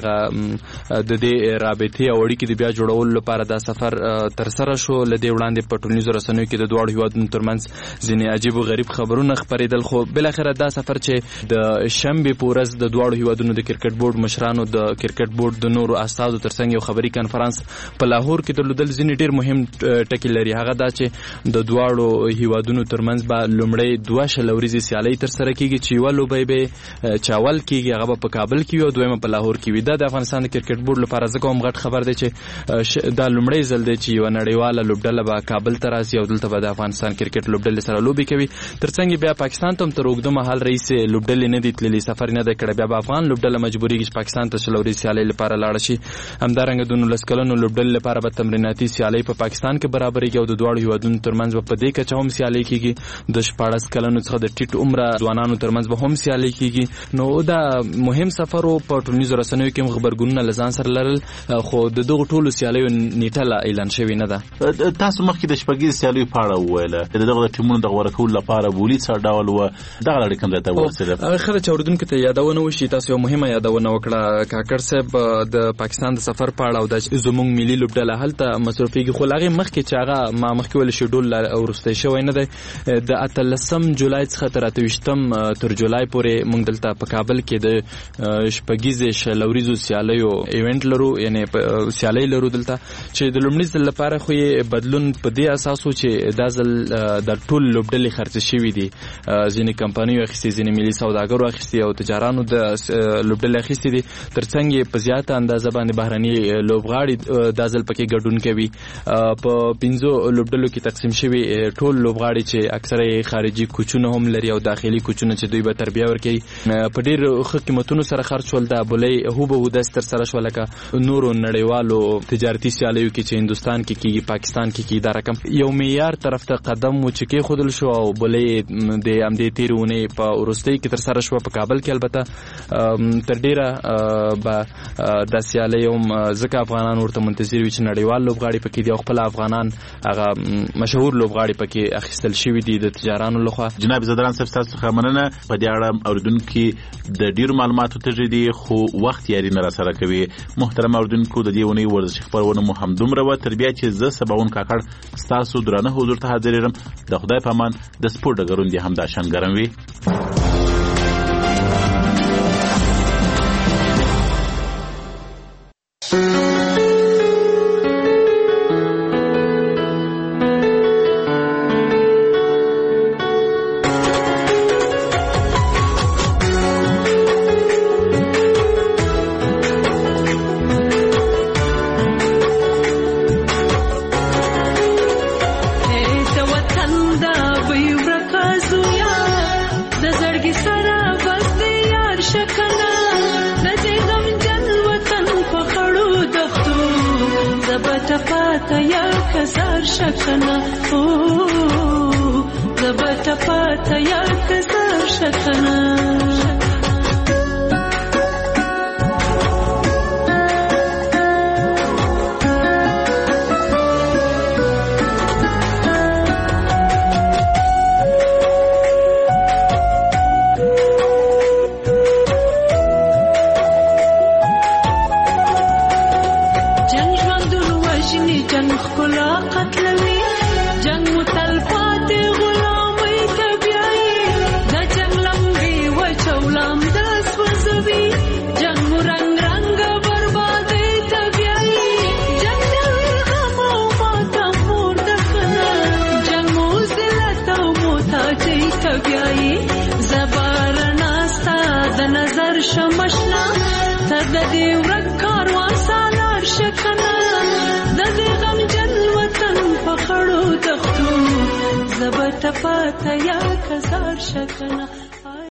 Speaker 22: رابطې او اړیکې د بیا جوړولو لپاره دا سفر تر سره شو. له دې وړاندې په ټولنیزو رسنیو کې د دواړو هیوادونو ترمنځ ځینې عجیب او غریب خبرونه خپرېدل خو بالاخره دا سفر چې د شنبې په ورځ د دواړو هیوادونو د کرکټ بورډ مشرانو د کرکټ بورډ د نورو استادو ترڅنګ یو خبري کانفرنس په لاهور کې درلودل ځینې ډیر مهم ټکي لري. هغه دا چې د دواړو هیوادونو ترمنځ به لومړی 2 شلوريزي سیالۍ تر سره کیږي چې یو لوبي به چاول کیږي هغه په کابل کې او دویمه په لاهور کې وي. دا د افغانستان د کرکټ بورډ لپاره ځکه هم غټ خبر دی چې دا لومړی ځل دی چې یو نړیواله لوبډله به کابل ته راځي او دلته به د افغانستان کرکټ لوبډلې سره لوبي کوي. ترڅنګ بیا پاکستان ته تر اوږده مهال رئیس لوبډلې نه دی تللی سفر نه دی کړی بیا به افغان لوبډله مجبوري چې پاکستان ته شلوري سیالي لپاره لاړ شي. همدارنګه د 19 کلنو لوبډلې لپاره به تمریناتي سیالي په پاکستان کې برابرېږي او د دواړو هیوادونو ترمنځ په دې کچه هم سیالي کیږي. د 14 کلنو څخه د ټیټ عمره ځوانانو ترمنځ به هم سیالي کیږي. نو دا مهم سفر او په ټولنیزو رسنیو کې خبرګونونه لزان سره لرل خو د دغه ټولو سیالیو نیټه اعلان شوی نه ده.
Speaker 14: تاسو مخکې د شپږیزو سیالیو په اړه وویل دغه ټیمونو د غوړکول لپاره بولی څه ډول و دغه لړۍ کوم ځای ته ورسېده؟
Speaker 22: خره چوردونکو ته یادونه وشي تاسو یو مهمه یادونه وکړه کاکړ صاحب د پاکستان د سفر په اړه او د زموږ ملي لوبډله هلته مصرفيږي خو هغه مخکې چې هغه ما مخکې ول شیډول او ورسته شوی نه دی. د 13 جولای څخه تر 28 تر جولای پورې موږ دلته په کابل کې د شپږیزې شلوریزو سیالیو ایونت لرو یعنی سیالي لرو دلته چې د لومړي ځل لپاره خو بدلون په دې اساس و چې دا ځل د ټول لوبډلې خرڅ شوی دي. ځینې کمپنیو اخیستي ځینې ملي سوداګرو اخیستي او تجارانو د لوبډلې اخیستي دي. ترڅنګ په زیاته اندازه باندې بهرني لوبغاړي د ځل پکې ګډون کوي. په 15 لوبډلو کې تقسیم شوی ټول لوبغاړي چې اکثره خارجي کوچونه هم لري او داخلي کوچونه چې دوی به تربیه ورکوي په ډیر ښه قیمتونو سره خرڅ ول. دا بلې هوبه وداس تر سره شو لکه نورو نړیوالو تجارتي سیالیو کې چې هندستان کې کیږي پاکستان کې کیږي دا رقم یو معیار طرف ته قدم و چې کې خودل شو او بلې د امدې تیرونه په ورستۍ کې تر سره شو په کابل کې. البته تر ډیره د سیالي هم ځکه افغانان ورته منتظر وي چې نړیوال لوبغاړي پکې دي او خپل افغانان هغه مشهور لوبغاړي پکې اخیستل شوی دي د تجارانو لخوا.
Speaker 14: جناب زدران صاحب تاسو خبرونه په دې اړه اوریدونکو د ډیرو معلوماتو تجدید خو وخت یاري نه را سره کوي. محترم اوریدونکو د دې ونی ورزش خبرونه مو هم دومره و تربیه چې زه سباون کاکړ تاسو درانه حضور ته حاضر یم. د خدای په امان د سپورت ډګرون دي هم دا شان ګرم وي.
Speaker 7: د زړګي سره بس دی پاتا یا کزار شکنا زبتا پاتا یا کزار شکنا شمشنا تددي ورکار وانسالار شکنا ددي غم جن وطن پخړو تختو زبط پاتا یا کزار شکنا